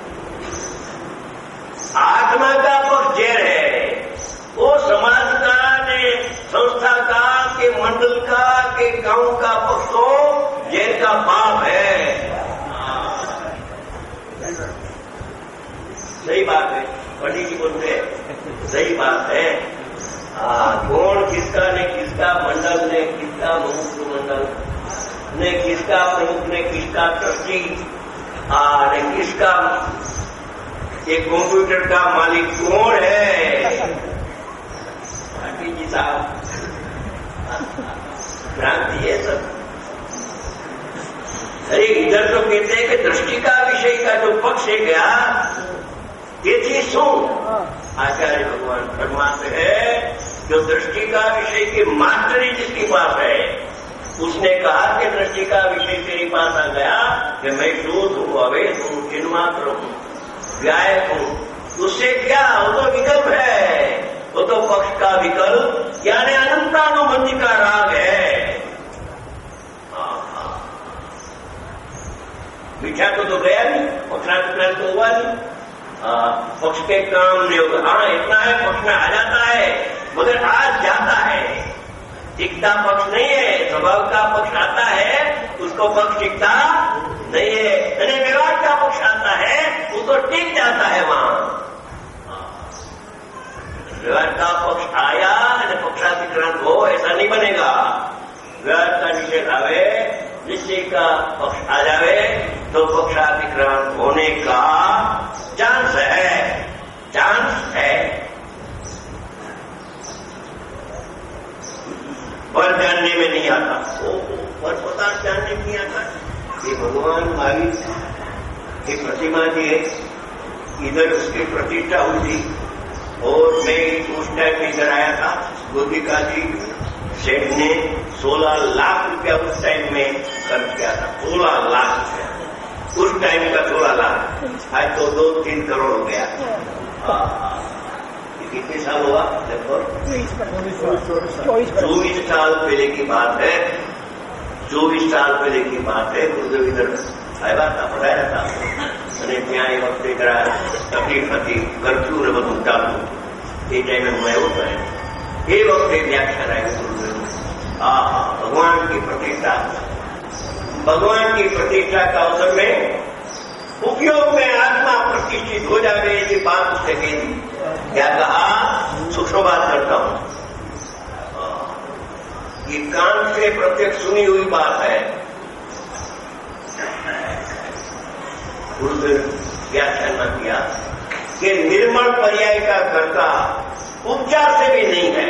आत्मा का पक्ष जेर है। वो समाज का ने संस्था का के मंडल का के गांव का पक्ष तो जेर का पाप है। सही बात है, पंडित जी बोलते सही बात है। कौन किसका ने किसका मंडल ने किसका मुमुक्षु मंडल ने किसका प्रमुख ने किसका ट्रस्टी ने किसका ये कंप्यूटर का मालिक कौन है? पाटिल जी साहब, भ्रांति है सब। अरे इधर तो कहते हैं कि दृष्टि का विषय का जो पक्ष है गया ये चीज सुन। आचार्य भगवान फरमाते हैं जो दृष्टि का विषय की मास्टरी जिसके पास है, उसने कहा कि दृष्टि का विषय तेरे पास आ गया कि मैं दूध हूं, अवैध हूं, चिन्मात्र हूं, व्यायक हूं। उससे क्या? वो तो विकल्प है, वो तो पक्ष का विकल्प यानी अनंतानुबंधी का राग है। मीठा तो तो गया नहीं, पक्षाधिकार तो हुआ नहीं। पक्ष के काम नहीं होगा। हाँ इतना है, पक्ष में आ जाता है मगर आज जाता है। टिकता पक्ष नहीं है। स्वभाव का पक्ष आता है, उसको पक्ष टिकता नहीं है। यानी विवाद का पक्ष आता है, वो तो टिक जाता है वहां। विवाद का पक्ष आया और पक्षाधिकरण हो, ऐसा नहीं बनेगा। विवाद का निषेध आवे, निश्चय का पक्ष आ जावे तो पक्षाधिकरण होने का चांस है, चांस है। पर जानने में नहीं आता। ओ, पर पदार्थ जानने में नहीं आता। ये भगवान महावीर की प्रतिमा जी है, इधर उसकी प्रतिष्ठा हुई थी और मैं उस टाइम में इधर आया था, गोपिका जी सेठ ने सोलह लाख रुपया उस टाइम में खर्च किया था। सोलह लाख रुपया उस टाइम का सोलह लाख, आज तो दो तीन करोड़ हो गया। कितने साल हुआ? लगभग चौबीस साल पहले की बात है। चौबीस साल पहले की बात है। गुरुदेव इधर આવ્યા હતા, પધાર્યા હતા અને ત્યાં એ વખતે જરા તકલીફ હતી, કરફ્યુ ને બધું ચાલતું. એ ટાઈમે હું આવ્યો હતો. એ વખતે વ્યાખ્યાન આવ્યું ગુરુદેવ, હા भगवान की प्रतिष्ठा, भगवान की प्रतिष्ठा का अवसर में उपयोग में आत्मा प्रतिष्ठित हो जाए, ऐसी बात उसने कही थी। क्या कहा? सूक्ष्म बात करता हूं, ये कान से प्रत्यक्ष सुनी हुई बात है। गुरुदेव व्याख्यान किया कि निर्मल पर्याय का कर्ता उपचार से भी नहीं है।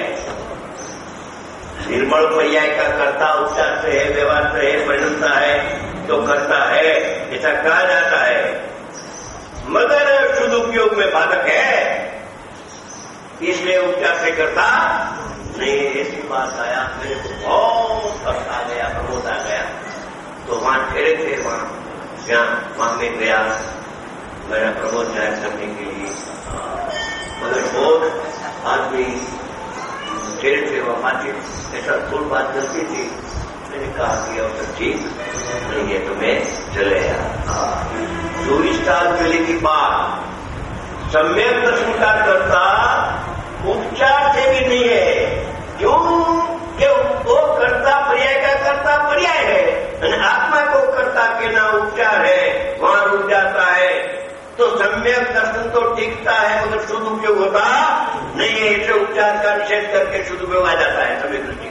निर्मल पर्याय का कर्ता उपचार से है, व्यवहार से है, परिणमता है तो करता है, ऐसा कहा जाता है, मगर शुद्ध उपयोग में बाधक है, इसलिए उपचार से करता नहीं। ऐसी बात आया, मेरे को बहुत कष्ट आ गया, प्रमोद आ गया। तो वहां ठहरे थे, वहां जहां वहां में गया मेरा प्रमोद जाहिर करने के लिए, मगर बहुत आदमी ठहरे थे वहां बातचीत, ऐसा थोड़ी बात चलती थी। मैंने कहा कि अब तो ठीक नहीं है तो मैं चले गया। चौबीस साल पहले की बात, सम्यक दर्शन का करता उपचार से भी नहीं है। क्यों? कि वो कर्ता पर्याय का कर्ता पर्याय है, आत्मा को कर्ता के ना उपचार है, वहां रुक जाता है। तो सम्यक दर्शन तो टिकता है, मगर शुद्ध उपयोग होता नहीं है। इसे उपचार का निषेध करके शुद्ध उपयोग आ जाता है सम्यक दृष्टि।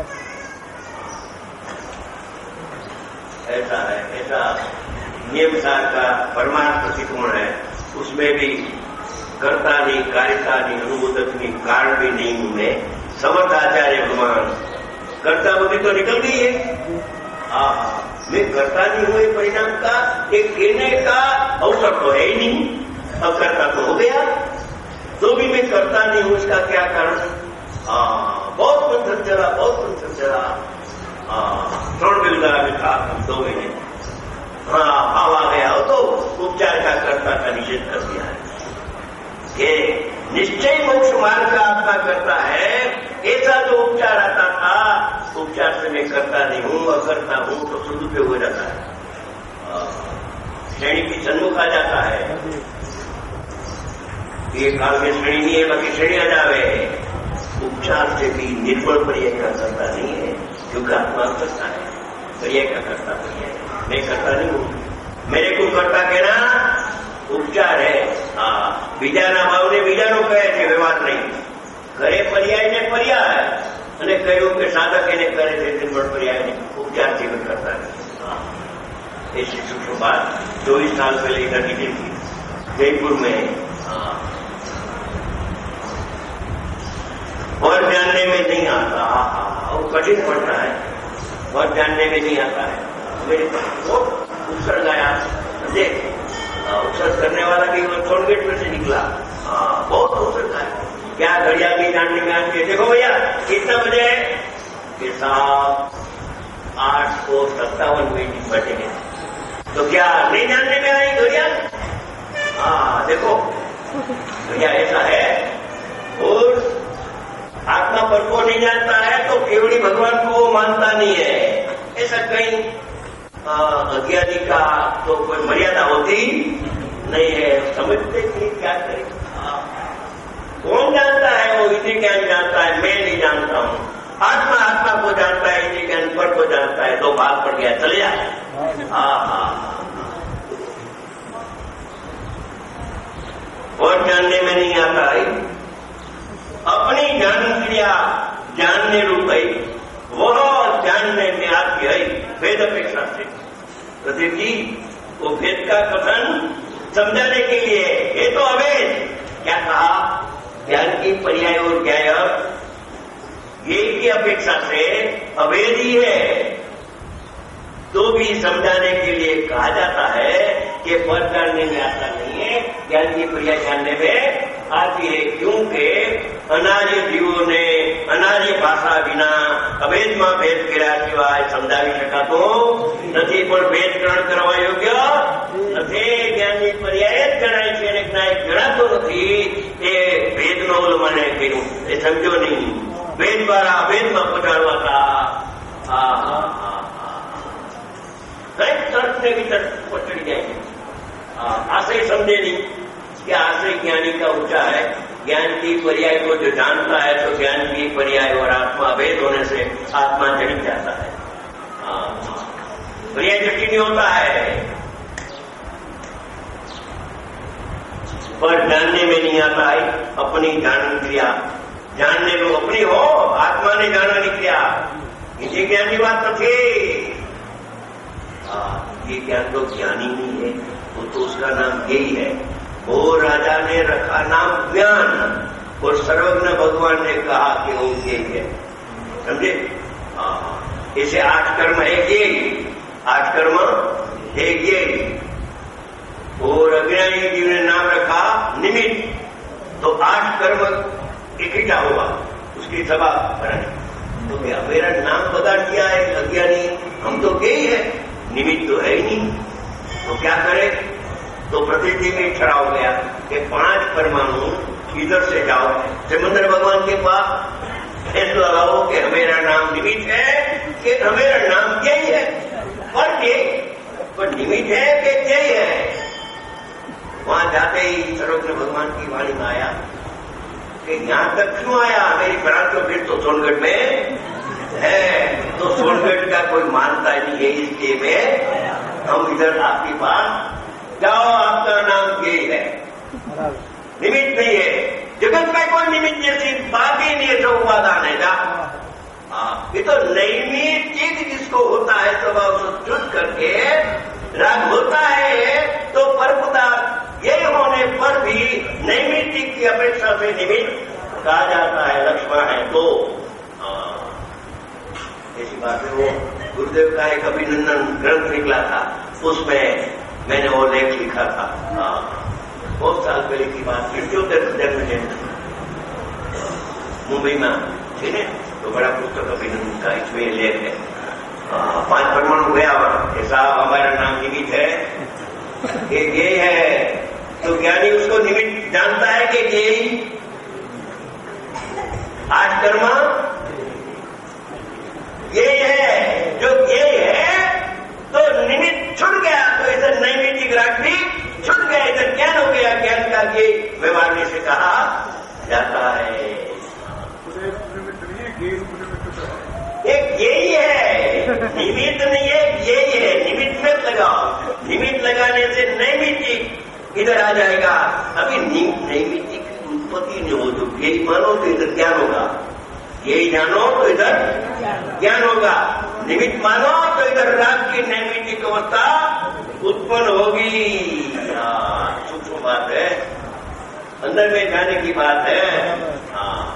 ऐसा है, ऐसा नियम सार का परमार्थ दृष्टिकोण है। उसमें भी कर्ता नहीं, कार्यता नहीं, अनुमोदक नहीं, कारण भी नहीं हूं मैं। समर्थ आचार्य भगवान, कर्ता बुद्धि तो निकल गई है। आ, मैं कर्ता नहीं हुए परिणाम का एक कहने का अवसर तो है ही नहीं। अब कर्ता तो हो गया, तो भी मैं कर्ता नहीं हूं, इसका क्या कारण? बहुत मंथन चला, बहुत मंथन चला। त्रण बिल्डा में था दो महीने, हाँ भाव आ गया हो तो उपचार का कर्ता का निषेध कर दिया है। ये निश्चय मोक्ष मार्ग का आत्मा करता है, ऐसा जो उपचार आता था, उपचार से मैं करता नहीं हूं, अकर्ता हूं, तो सदुपयोग हो जाता है, श्रेणी की सन्मुख आ जाता है। ये काल में श्रेणी नहीं है, बाकी श्रेणी आ जावे। उपचार से भी निर्बल पर्याय का करता नहीं है, क्योंकि आत्मा करता है, पर्याय का करता पर्याय, मैं करता नहीं हूं। मेरे को करता कहना ઉપચાર હે, બીજાના ભાવને બીજાનો કહે છે, વ્યવહાર નહીં કરે પર્યાય ને પર્યાય, અને કહ્યું કે સાધક એને કરે છે નિર્બળ પર્યાય ને ઉપચાર જીવન કરતા નથી। ऐसी सूक्ष्म बात चौबीस साल पहले इधर निकली थी जयपुर में। और जानने में नहीं आता, और कठिन पड़ता है, और जानने में नहीं आता है। मेरे बहुत उत्सर्ग आया, देख उत्सर्ग करने वाला भी थोड़ गेट में से निकला, बहुत उत्सर्ग आया। क्या घड़िया भी जानने में आती है? देखो भैया कितना बजे है? कि सात आठ को सत्तावन मिनट बचे हैं, तो क्या नहीं जानने में आई घड़िया? हाँ देखो भैया ऐसा है। और आत्मा पर को नहीं जानता है तो केवड़ी भगवान को वो मानता नहीं है। ऐसा कहीं अज्ञानी का तो कोई मर्यादा होती नहीं है, समझते कि क्या करें। कौन जानता है? वो इसी ज्ञान जानता है, मैं नहीं जानता हूं। आत्मा आत्मा को जानता है, इसी ज्ञान पर को जानता है। दो भाग पड़ गया, चले जाए। हाँ हाँ और जानने में नहीं आता है। अपनी ज्ञान क्रिया जानने रूप है, वो जानने में आती है वेद अपेक्षा से। प्रदीप जी वो वेद का कथन समझाने के लिए, ये तो अवेद, क्या कहा? ज्ञान की पर्याय और ज्ञाय ये की अपेक्षा से अवेद ही है, तो भी समझाने के लिए कहा जाता है कि पर जानने में आता नहीं है। ज्ञान की पर्याय जानने में आती है, क्योंकि अनार्य जीवों ने अनार्य भाषा विना अभेदમાં ભેદ કર્યા સિવાય સમજાવી શકાતો નથી, પણ ભેદ ગ્રહણ કરવા યોગ્ય નથી. જ્ઞાનની પર્યાય જ ગણાય છે અને જ્ઞાન ગણાતો નથી. એ ભેદનો અવલંબન કર્યું, એ સમજો નહીં. ભેદ દ્વારા અભેદમાં પહોંચાડવા હતા. કંઈક તર્ક ને વિતર્ક પર ચડી જાય છે. आशय समझे नहीं कि आशय ज्ञानी का ऊंचा है. ज्ञान की पर्याय को जो जानता है तो ज्ञान की पर्याय और आत्मा भेद होने से आत्मा जनित जाता है. पर्याय जटिल नहीं होता है, पर जानने में नहीं आता है. अपनी जानने क्रिया जानने में अपनी हो, आत्मा ने जानने क्रिया, इसी ज्ञान की बात तो थी. ये ज्ञान तो ज्ञानी नहीं है, वो तो उसका नाम यही है. वो राजा ने रखा नाम ज्ञान और सर्वज्ञ भगवान ने कहा कि वो यही है. समझे? इसे आठ कर्म है ये, आठ कर्म है ये. और अज्ञानी जीव ने नाम रखा निमित्त, तो आठ कर्म इकट्ठा होगा, उसकी सभा बनानी. तो क्या मेरा नाम बता दिया है अज्ञानी, हम तो यही है, निमित्त तो है ही नहीं. तो क्या करे? तो प्रतीति में खड़ा हो गया कि पांच परमाणु इधर से जाओ सिमंदर भगवान के पास, फैसला लगाओ कि हमेरा नाम निमित्त है कि हमेरा नाम यही है. पर ये पर निमित्त है कि यही है. वहां जाते ही सर्वज्ञ भगवान की वाणी में आया कि यहां तक क्यों आया? मेरी बरात तो फिर तो सोनगढ़ में है, तो सोनगढ़ का कोई मानता नहीं है, इसलिए में हम इधर आपके पास जाओ. आपका नाम यही है, निमित्त नहीं है. जगत में कोई निमित्त जैसी बात ही नहीं है, जो उपादान है. जा ये तो नैमित्तिक जिसको होता है स्वभाव तो शुद्ध करके राग होता है, तो परपुता ये होने पर भी नैमित्तिक की अपेक्षा से निमित्त कहा जाता है. लक्ष्मण है तो ऐसी बात है. वो गुरुदेव का एक अभिनंदन ग्रंथ निकला था, उसमें मैंने वो लेख लिखा था. बहुत साल पहले की बात, फिफ्टियों जन्म जयंती मुंबई में ठीक है. तो बड़ा पुस्तक अभिनंदन का इसमें लेख है. पांच परमाणु गया कि साहब हमारा नाम निमित्त है, ये ये है. तो ज्ञानी उसको निमित्त जानता है कि यही आठ कर्म ये है, जो ये है तो निमित्त छूट गया. तो इधर नैमित्तिक राग भी छूट गया, इधर ज्ञान हो गया. ज्ञान का ये व्यवहार में से कहा जाता है. एक यही है, निमित्त नहीं है, यही है. निमित्त में लगाओ, निमित्त लगाने से नैमित्तिक इधर आ जाएगा. अभी नैमित्तिक उत्पत्ति नहीं हो, तो यही मानो तो इधर ज्ञान होगा, यही जानो तो इधर ज्ञान होगा. निमित्त मानो तो इधर राग की नैमित्तिक अवस्था उत्पन्न होगी. सूक्ष्म बात है, अंदर में जाने की बात है. हाँ,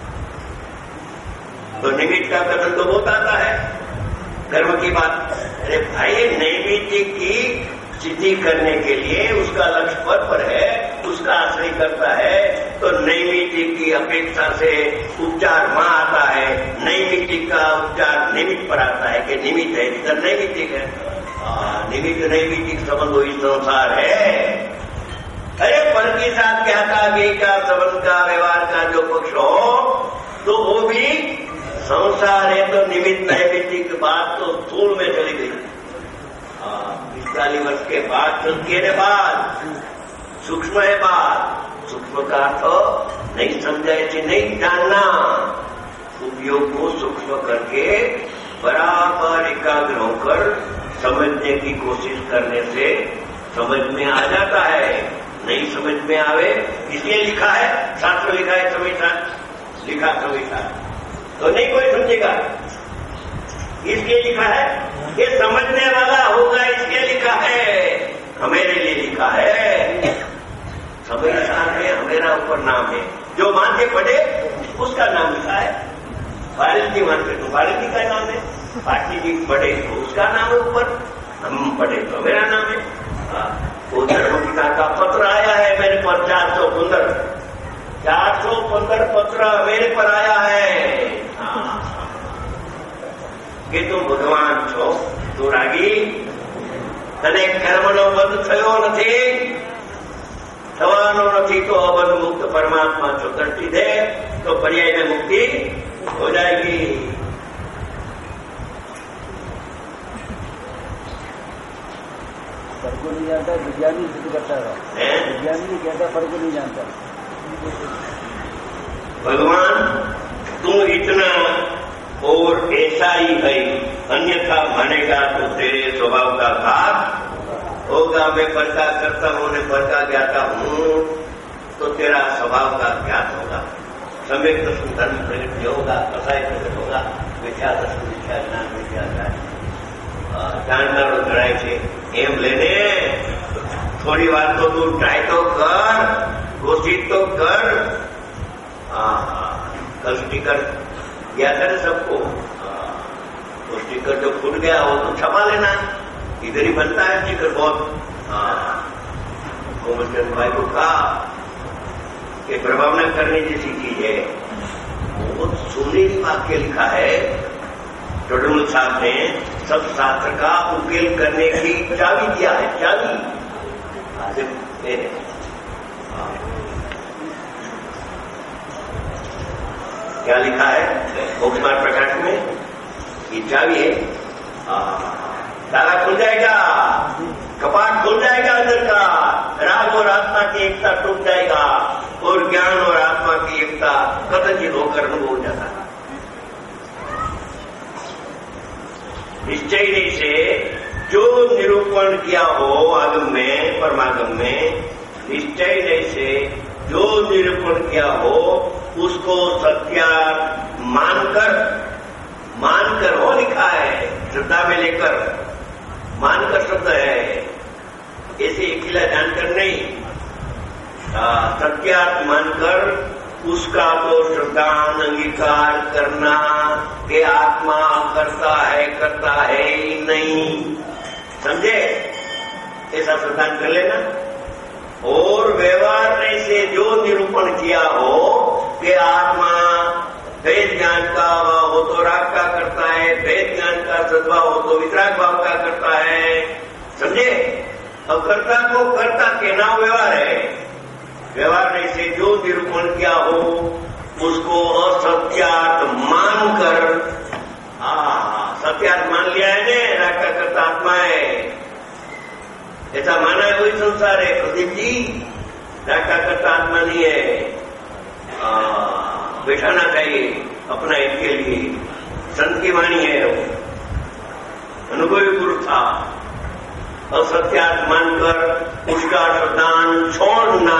तो निमित्त का कथन तो बहुत आता है. कर्म की बात, अरे भाई नैमित्तिक की सिद्धि करने के लिए उसका लक्ष्य पर पर है, उसका आश्रय करता है. तो नैमित्तिक की अपेक्षा से उपचार वहां आता है. नैमित्तिक का उपचार निमित्त पर आता है कि निमित्त है, इधर नैमित्तिक है. निमित्त नैमित्तिक संबंध वही संसार है. अरे पर के साथ क्या था, वे का संबंध का व्यवहार का जो पक्ष हो तो वो भी संसार है. तो निमित्त नैमित्तिक बात तो स्थूल में चली गई. पिस्तालीस वर्ष के बाद चलती है बात, सूक्ष्म है बात. सूक्ष्म का अर्थ नहीं समझा, इसे नहीं जानना. उपयोग को सूक्ष्म करके बराबर एकाग्र होकर समझने की कोशिश करने से समझ में आ जाता है. नहीं समझ में आवे इसलिए लिखा है, शास्त्र लिखा है संविधान लिखा संविधान तो नहीं कोई समझेगा. इसलिए लिखा है कि समझने वाला होगा, इसलिए लिखा है. हमेरे लिए लिखा है. संविधान है, हमेरा ऊपर नाम है. जो मान के पढ़े उसका नाम लिखा है. भारत जी मानते तो भारत जी का नाम है. पार्टी जी पढ़े तो उसका नाम है ऊपर, हम पढ़े तो मेरा नाम है. वो धर्म पिता का पत्र आया है मेरे पर चार सौ पंद्रह चार सौ पंद्रह पत्र मेरे पर आया है कि तुम भगवान छो तू रागी तने कर्मनो बंध थयो નથી થવાનો નથી तो अबंध मुक्त परमात्मा जो दृष्टि दे तो पर्याय में मुक्ति हो जाएगी। पर को नहीं जानता विज्ञानी सिद्ध करता है विज्ञानी कहता पर को नहीं जानता। भगवान तू इतना और ऐसा ही है अन्यथा मानेगा तो तेरे स्वभाव का घात होगा। मैं परका करता हूं ने परका ज्ञाता हूं तो तेरा स्वभाव का ज्ञात होगा। सम्यक दर्शन धर्म प्रगति होगा कसाय प्रगट होगा मिथ्या दर्शन मिथ्या ज्ञान मिथ्या ज्ञान जाननारो जड़ाय छे एम लेने थोड़ी बार तो तू ट्राई तो कर कोशिश तो कर। कल स्टिकर गया था ना सबको तो स्टिकर जो फूट गया हो तो छपा लेना इधर ही बनता है स्टिकर बहुत। गोवर्धन भाई को कहा कि प्रभाव न करने जैसी चीज है बहुत सुनील वाक्य लिखा है टोडरमल साहब ने सब शास्त्र का उकेल करने की चाबी दिया है चाबी क्या लिखा है मोक्षमार्ग प्रकाश में ये चाबी है ताला खुल जाएगा कपाट खुल जाएगा अंदर का राग और आत्मा की एकता टूट जाएगा और ज्ञान और आत्मा की एकता कदाचित होकर अनुभव हो जाता है। निश्चय से जो निरूपण किया हो आगम में परमागम में निश्चय से जो निरूपण किया हो उसको सत्या मानकर मानकर हो लिखा है श्रद्धा में लेकर मानकर शब्द है ऐसे अकेला जानकर नहीं सत्यार्थ मानकर उसका तो श्रद्धा अंगीकार करना कि आत्मा करता है करता है ही नहीं समझे ऐसा श्रद्धा कर लेना। और व्यवहार से जो निरूपण किया हो कि आत्मा भेद ज्ञान का भाव हो तो राग का करता है भेद ज्ञान का सद्भाव हो तो वितराग भाव का करता है समझे। अब कर्ता को कर्ता कहना व्यवहार है व्यवहार से जो निरूपण किया हो उसको असत्यार्थ मानकर सत्यार्थ मान लिया है ने राग का कर्ता आत्मा है ऐसा माना है वही संसार है। प्रदीप जी राग का कर्ता आत्मा नहीं है बैठाना चाहिए अपना हित के लिए संत की वाणी है वो अनुभवी गुरु था असत्यार्थ मानकर उसका श्रद्धान छोड़ना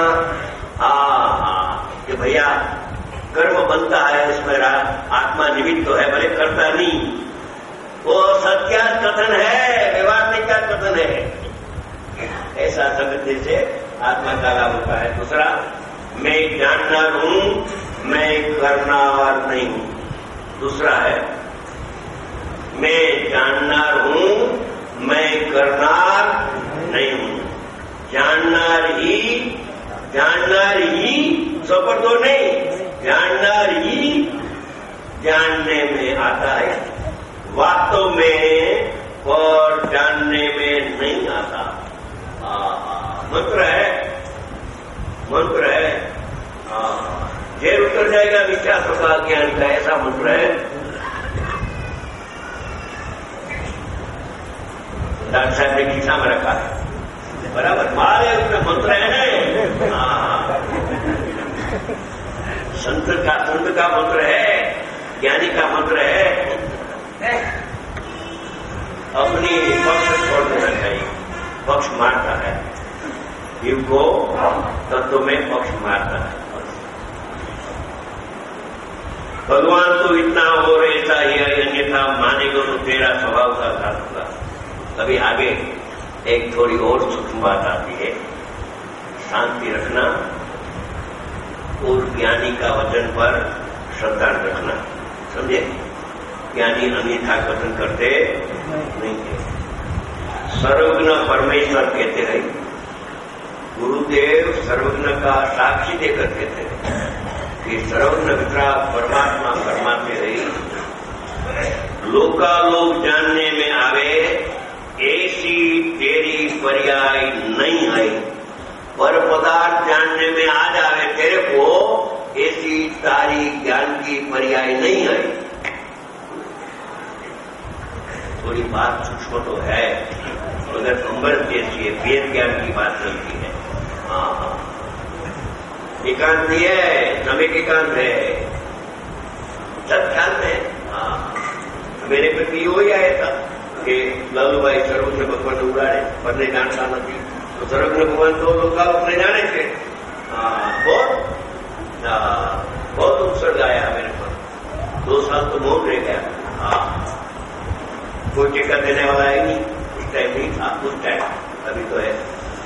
कि भैया कर्म बनता है उसमें आत्मा निमित्त तो है भले करता नहीं वो सत्यार्थ कथन है व्यवहार में क्या कथन है ऐसा समझने से आत्मा का लाभ होता है। दूसरा मैं जाननार हूं मैं करनार नहीं हूं। दूसरा है मैं जाननार हूं मैं करनार नहीं हूं। जाननार ही जाननार ही सफर तो नहीं जाननार ही जानने में आता है वास्तव में और जानने में नहीं आता। मंत्र है मंत्र है जेर उतर जाएगा मिथ्या का ज्ञान का ऐसा मंत्र है। डॉक्टर साहब ने खींचा में रखा है बराबर मारे उसमें मंत्र है ना संत का संत का मंत्र है ज्ञानी का मंत्र है। अपनी पक्ष छोड़ देना चाहिए पक्ष मारता है जीव को तत्व में पक्ष मारता है। भगवान तो इतना और ऐसा ही है अन्यथा मानेगा तो तेरा स्वभाव का घात होगा। अभी आगे एक थोड़ी और सूक्ष्म बात आती है शांति रखना और ज्ञानी का वचन पर श्रद्धा रखना समझे। ज्ञानी अन्यथा कथन करते नहीं थे सर्वज्ञ परमेश्वर कहते रहे गुरुदेव सर्वज्ञ का साक्षी दे करके थे कि सर्वज्ञ वितराग परमात्मा परमात्मा रही लोकालोक जानने में आवे ऐसी तेरी पर्याय नहीं आई, पर पदार्थ जानने में आ जावे तेरे को ऐसी तारी ज्ञान की पर्याय नहीं आई। थोड़ी बात सूक्ष्म तो है मगर अमृत जैसी है, वेद ज्ञान की बात चलती है। हाँ हाँ एकांत भी है, नवे एकांत है, सब ख्याल में। हाँ मेरे पे भी वही आया था कि लालूभाई सर्वज्ञ भगवान उड़ाड़े पर नहीं जानता नहीं, तो सर्वज्ञ भगवान तो लोग अपने जाने थे। बहुत बहुत उत्सर्ग आया मेरे पर, दो साल तो मौन रह गया। हाँ कोई टीका देने वाला है नहीं, उस टाइम नहीं था, उस टाइम अभी तो है।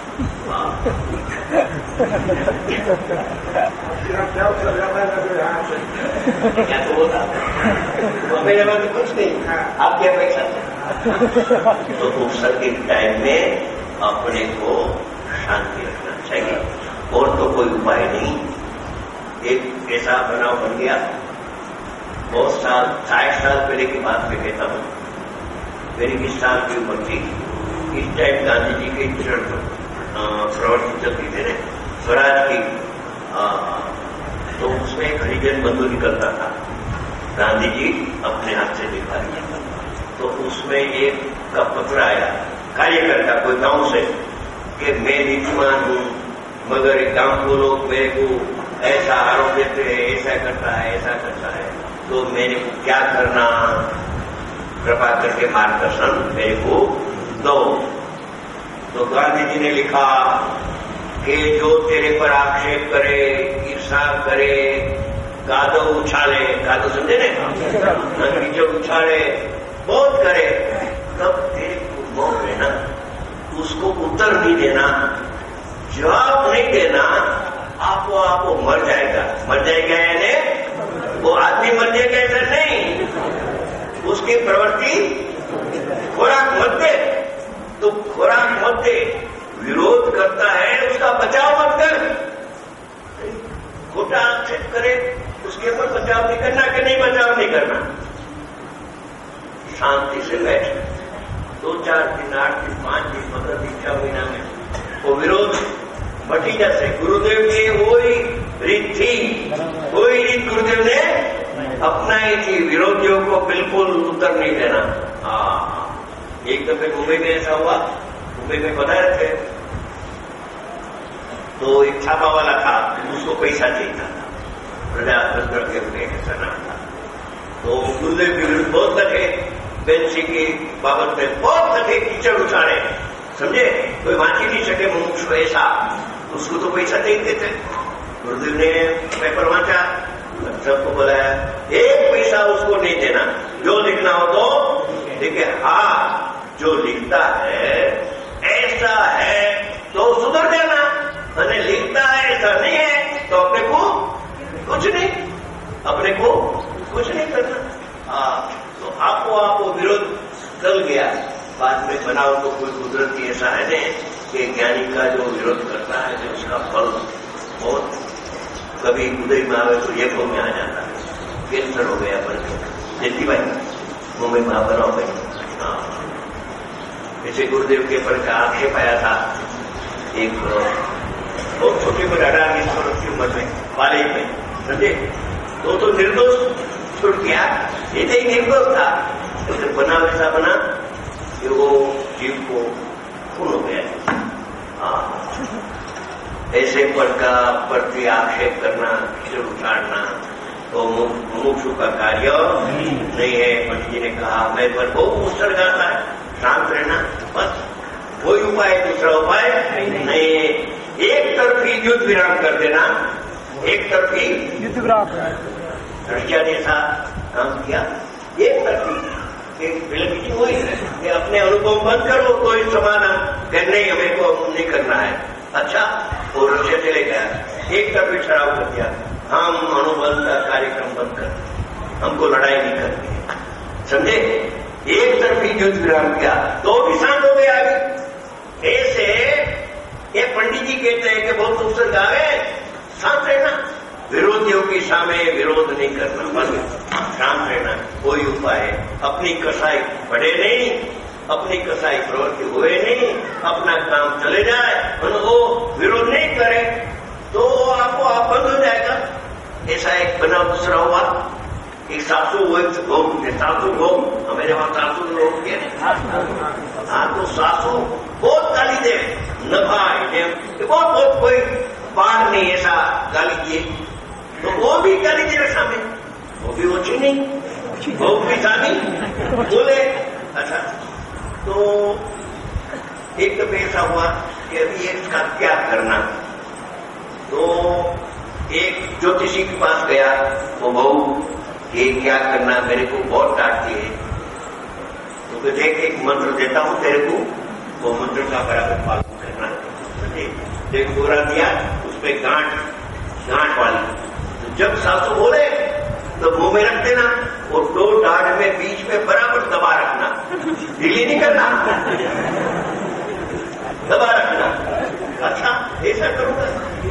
क्या तो होता तो मेरे पास कुछ नहीं, आप क्या पैसा तो उत्सर्ग के टाइम में अपने को शांति रखना चाहिए और तो कोई उपाय नहीं। एक ऐसा बनाव बन गया, बहुत साल साठ साल पहले की बात में कहता हूं, मेरी बीस साल की उम्र थी। इस टाइम गांधी जी के चरण प्रवृत्ति चलती थी ना स्वराज की, आ, तो उसमें एक हरिजन बंधु निकलता था, गांधी जी अपने हाथ से लिखा दिया। तो उसमें एक का पत्र आया कार्यकर्ता कोई गांव से कि मैं नीतिमान हूं मगर गांव को लोग मेरे को ऐसा आरोप देते हैं, ऐसा करता है ऐसा करता है, तो मेरे को क्या करना, कृपा करके मार्गदर्शन मेरे को दो। तो गांधी जी ने लिखा कि जो तेरे पर आक्षेप करे, ईर्षा करे, गादो उछाले, गादो समझे ना, कीचड़ उछाले, बहुत करे, तब तेरे को मौत लेना, उसको उत्तर नहीं देना, जवाब नहीं देना, आपको आपको मर जाएगा। मर जाएगा यानी वो आदमी मर जाएगा ऐसा नहीं, उसकी प्रवृत्ति खुराक मत दे, तो खुराक मत दे, विरोध करता है उसका बचाव मत कर, खोटा आक्षेप करे उसके ऊपर बचाव नहीं करना कि नहीं बचाव नहीं करना, शांति से बैठ, दो चार दिन आठ दिन पांच दिन पंद्रह दिन छह महीना में वो विरोध बटी जैसे गुरुदेव की वही रीत थी, वही रीत गुरुदेव ने अपनाई थी, विरोधियों को बिल्कुल उत्तर नहीं देना। हाँ एक दफे मुंबई में ऐसा हुआ, मुंबई में बता रहे थे तो एक छापा वाला था, उसको पैसा चाहिए था, प्रजातंत्र के ऐसा नाम था, तो गुरुदेव के विरुद्ध बहुत लगे, बेंसी की बाबत में बहुत लगे, कीचड़ उछाड़े, समझे, कोई वांच ही नहीं सके मुमुक्षु ऐसा, उसको तो पैसा नहीं देते। गुरुदेव ने पेपर वांचा, सबको बुलाया, एक पैसा उसको नहीं देना, जो लिखना हो तो देखिए, हाँ जो लिखता है ऐसा है तो सुधर देना, मैंने लिखता है ऐसा नहीं है तो अपने को कुछ नहीं, अपने को कुछ नहीं करना। हाँ तो आपको आपको विरोध चल गया, बाद में बनाओ तो कोई कुदरती ऐसा है नहीं कि ज्ञानी का जो विरोध करता है जो उसका फल बहुत कभी उदय में आवे तो एक में आ जाता है, कैंसर हो गया पर जैसी भाई मुंबई में बनाओ भाई। हाँ जैसे गुरुदेव के पर का आक्षेप आया था, एक बहुत छोटे पर अठारह बीस वर्ष की उम्र में कॉलेज में, समझे, तो तो निर्दोष छुट गया, ये तो निर्दोष था, तो बना वैसा बना कि वो जीव को खून हो गया। हाँ ऐसे पर का प्रति आक्षेप करना, कीचड़ उछाड़ना तो मुमुक्षु का कार्य नहीं है। पंडित जी ने कहा मैं पर बहुत उत्सर्ग आता है, शांत रहना बस, कोई उपाय दूसरा उपाय नहीं है। एक तरफी युद्ध विराम कर देना, एक तरफी युद्ध विराम, रशिया ने ऐसा काम किया, एक तरफी एक फिल्म हुई कि अपने अनुभव बंद करो तो इस समाधान कि नहीं हमें को नहीं करना है। अच्छा वो रशिया चले गया, एक तरफी ठहराव कर दिया, हम अनुभव का कार्यक्रम बंद कर, हमको लड़ाई नहीं करनी, समझे, एक तरफी युद्ध विराम किया तो भी शांत हो गया। ऐसे ये पंडित जी कहते हैं कि बहुत उत्सर्ग आवे, शांत रहना, विरोधियों की सामने विरोध नहीं करना, बस शांत रहना, कोई उपाय, अपनी कसाई बढ़े नहीं, अपनी कसाई प्रवृत्ति हुए नहीं, अपना काम चले जाए, वो विरोध नहीं करे तो आपको आप बंद हो जाएगा। ऐसा एक बना दूसरा हुआ, एक सासू वो सासू लोग, हमारे वहां सासू लोग के हाँ, तो सासू बहुत गाली दे, न भाई बहुत बहुत कोई बाढ़ नहीं ऐसा गाली दिए, तो वो भी गाली दे रखा में, वो भी वो चुनी, वो भी जानी बोले। अच्छा, तो एक तो ऐसा हुआ कि अभी इसका क्या करना, तो एक ज्योतिषी के पास गया, वो बहू ये क्या करना, मेरे को बहुत डांटती है, तो देख एक मंत्र देता हूं तेरे को, वो मंत्र का बराबर पालन करना। देख गोरा दिया, उस पर गांठ गांठ वाली, तो जब सासू बोले तो मुंह में रख देना, और दो डाढ़ में बीच में बराबर दबा रखना, ढीली नहीं करना, दबा रखना। अच्छा, ऐसा करूंगा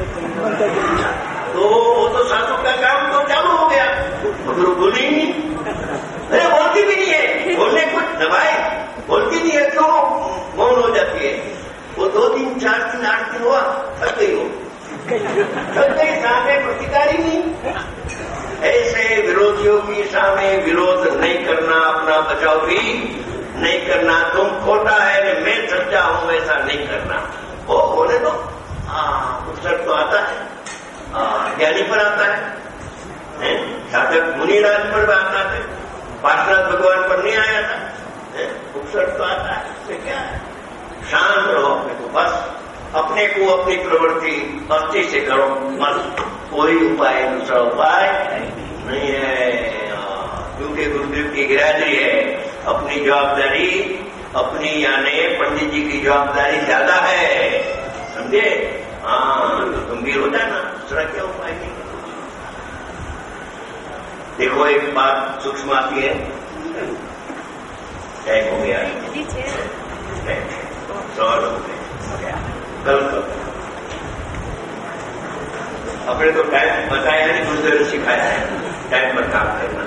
तो वो तो सासू का काम तो चालू हो गया, मगर बोली नहीं, अरे बोलती भी नहीं है, बोलने कुछ दबाए बोलती नहीं है, क्यों मौन हो जाती है। वो दो दिन चार दिन आठ दिन हुआ, थक गई हो, थक गई, सामने प्रतिकारी नहीं। ऐसे विरोधियों की सामने विरोध नहीं करना, अपना बचाव भी नहीं करना, तुम खोटा है मैं सच्चा हूं ऐसा नहीं करना। वो बोले तो उत्सर्ग तो आता है, ज्ञानी पर आता है, साधक मुनिराज पर भी आता है, पार्षद भगवान पर नहीं आया था, उपसर्ग तो आता है। तो क्या है, शांत रहो अपने को, बस अपने को अपनी प्रवृत्ति भक्ति से करो, बस कोई उपाय दूसरा उपाय नहीं है, क्योंकि गुरुदेव की गिरादरी है, अपनी जवाबदारी अपनी यानी पंडित जी की जवाबदारी ज्यादा है, समझे। हाँ, तो गंभीर हो जाए ना, दूसरा क्या उपाय नहीं। देखो एक बात सूक्ष्म आती है, टाइम हो गया, सवाल हो गया, कल कल अपने तो टाइम बताया नहीं, दूसरे ने सिखाया है टाइम पर काम करना।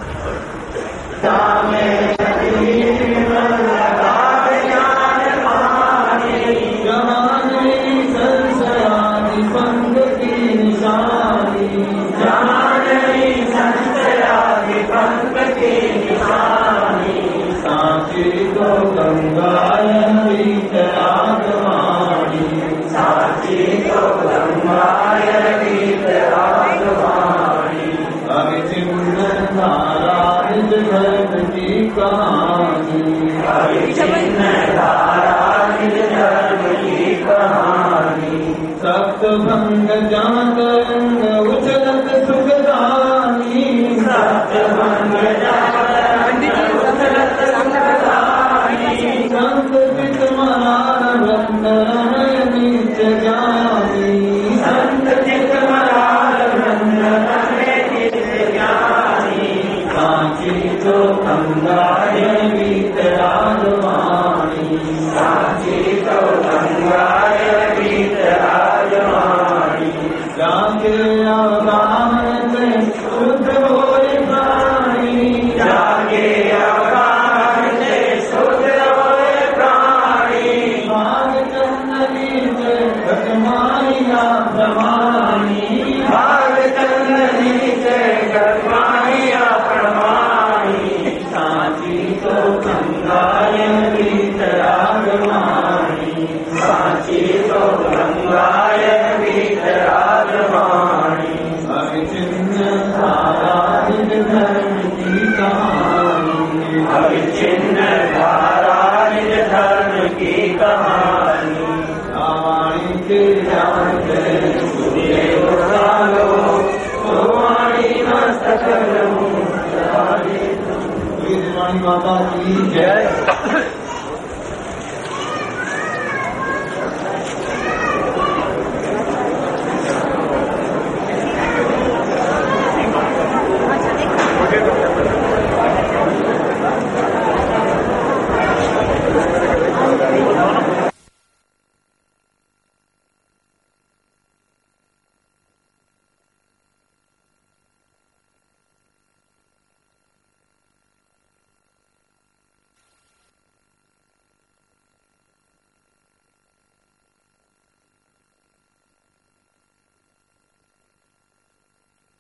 सप्तभंग जात रंग उछलत सुखदानी, सप्तभंग जात रंग उछलत सुखदानी, संत पित मरार रत्न रमय नित्य ज्ञानी, संत पित मरार रत्न रमय नित्य ज्ञानी, सांची तो गंगाय वीतराजमानी, सांची तो गंगाय वीतराजमानी, जाके अवगाहन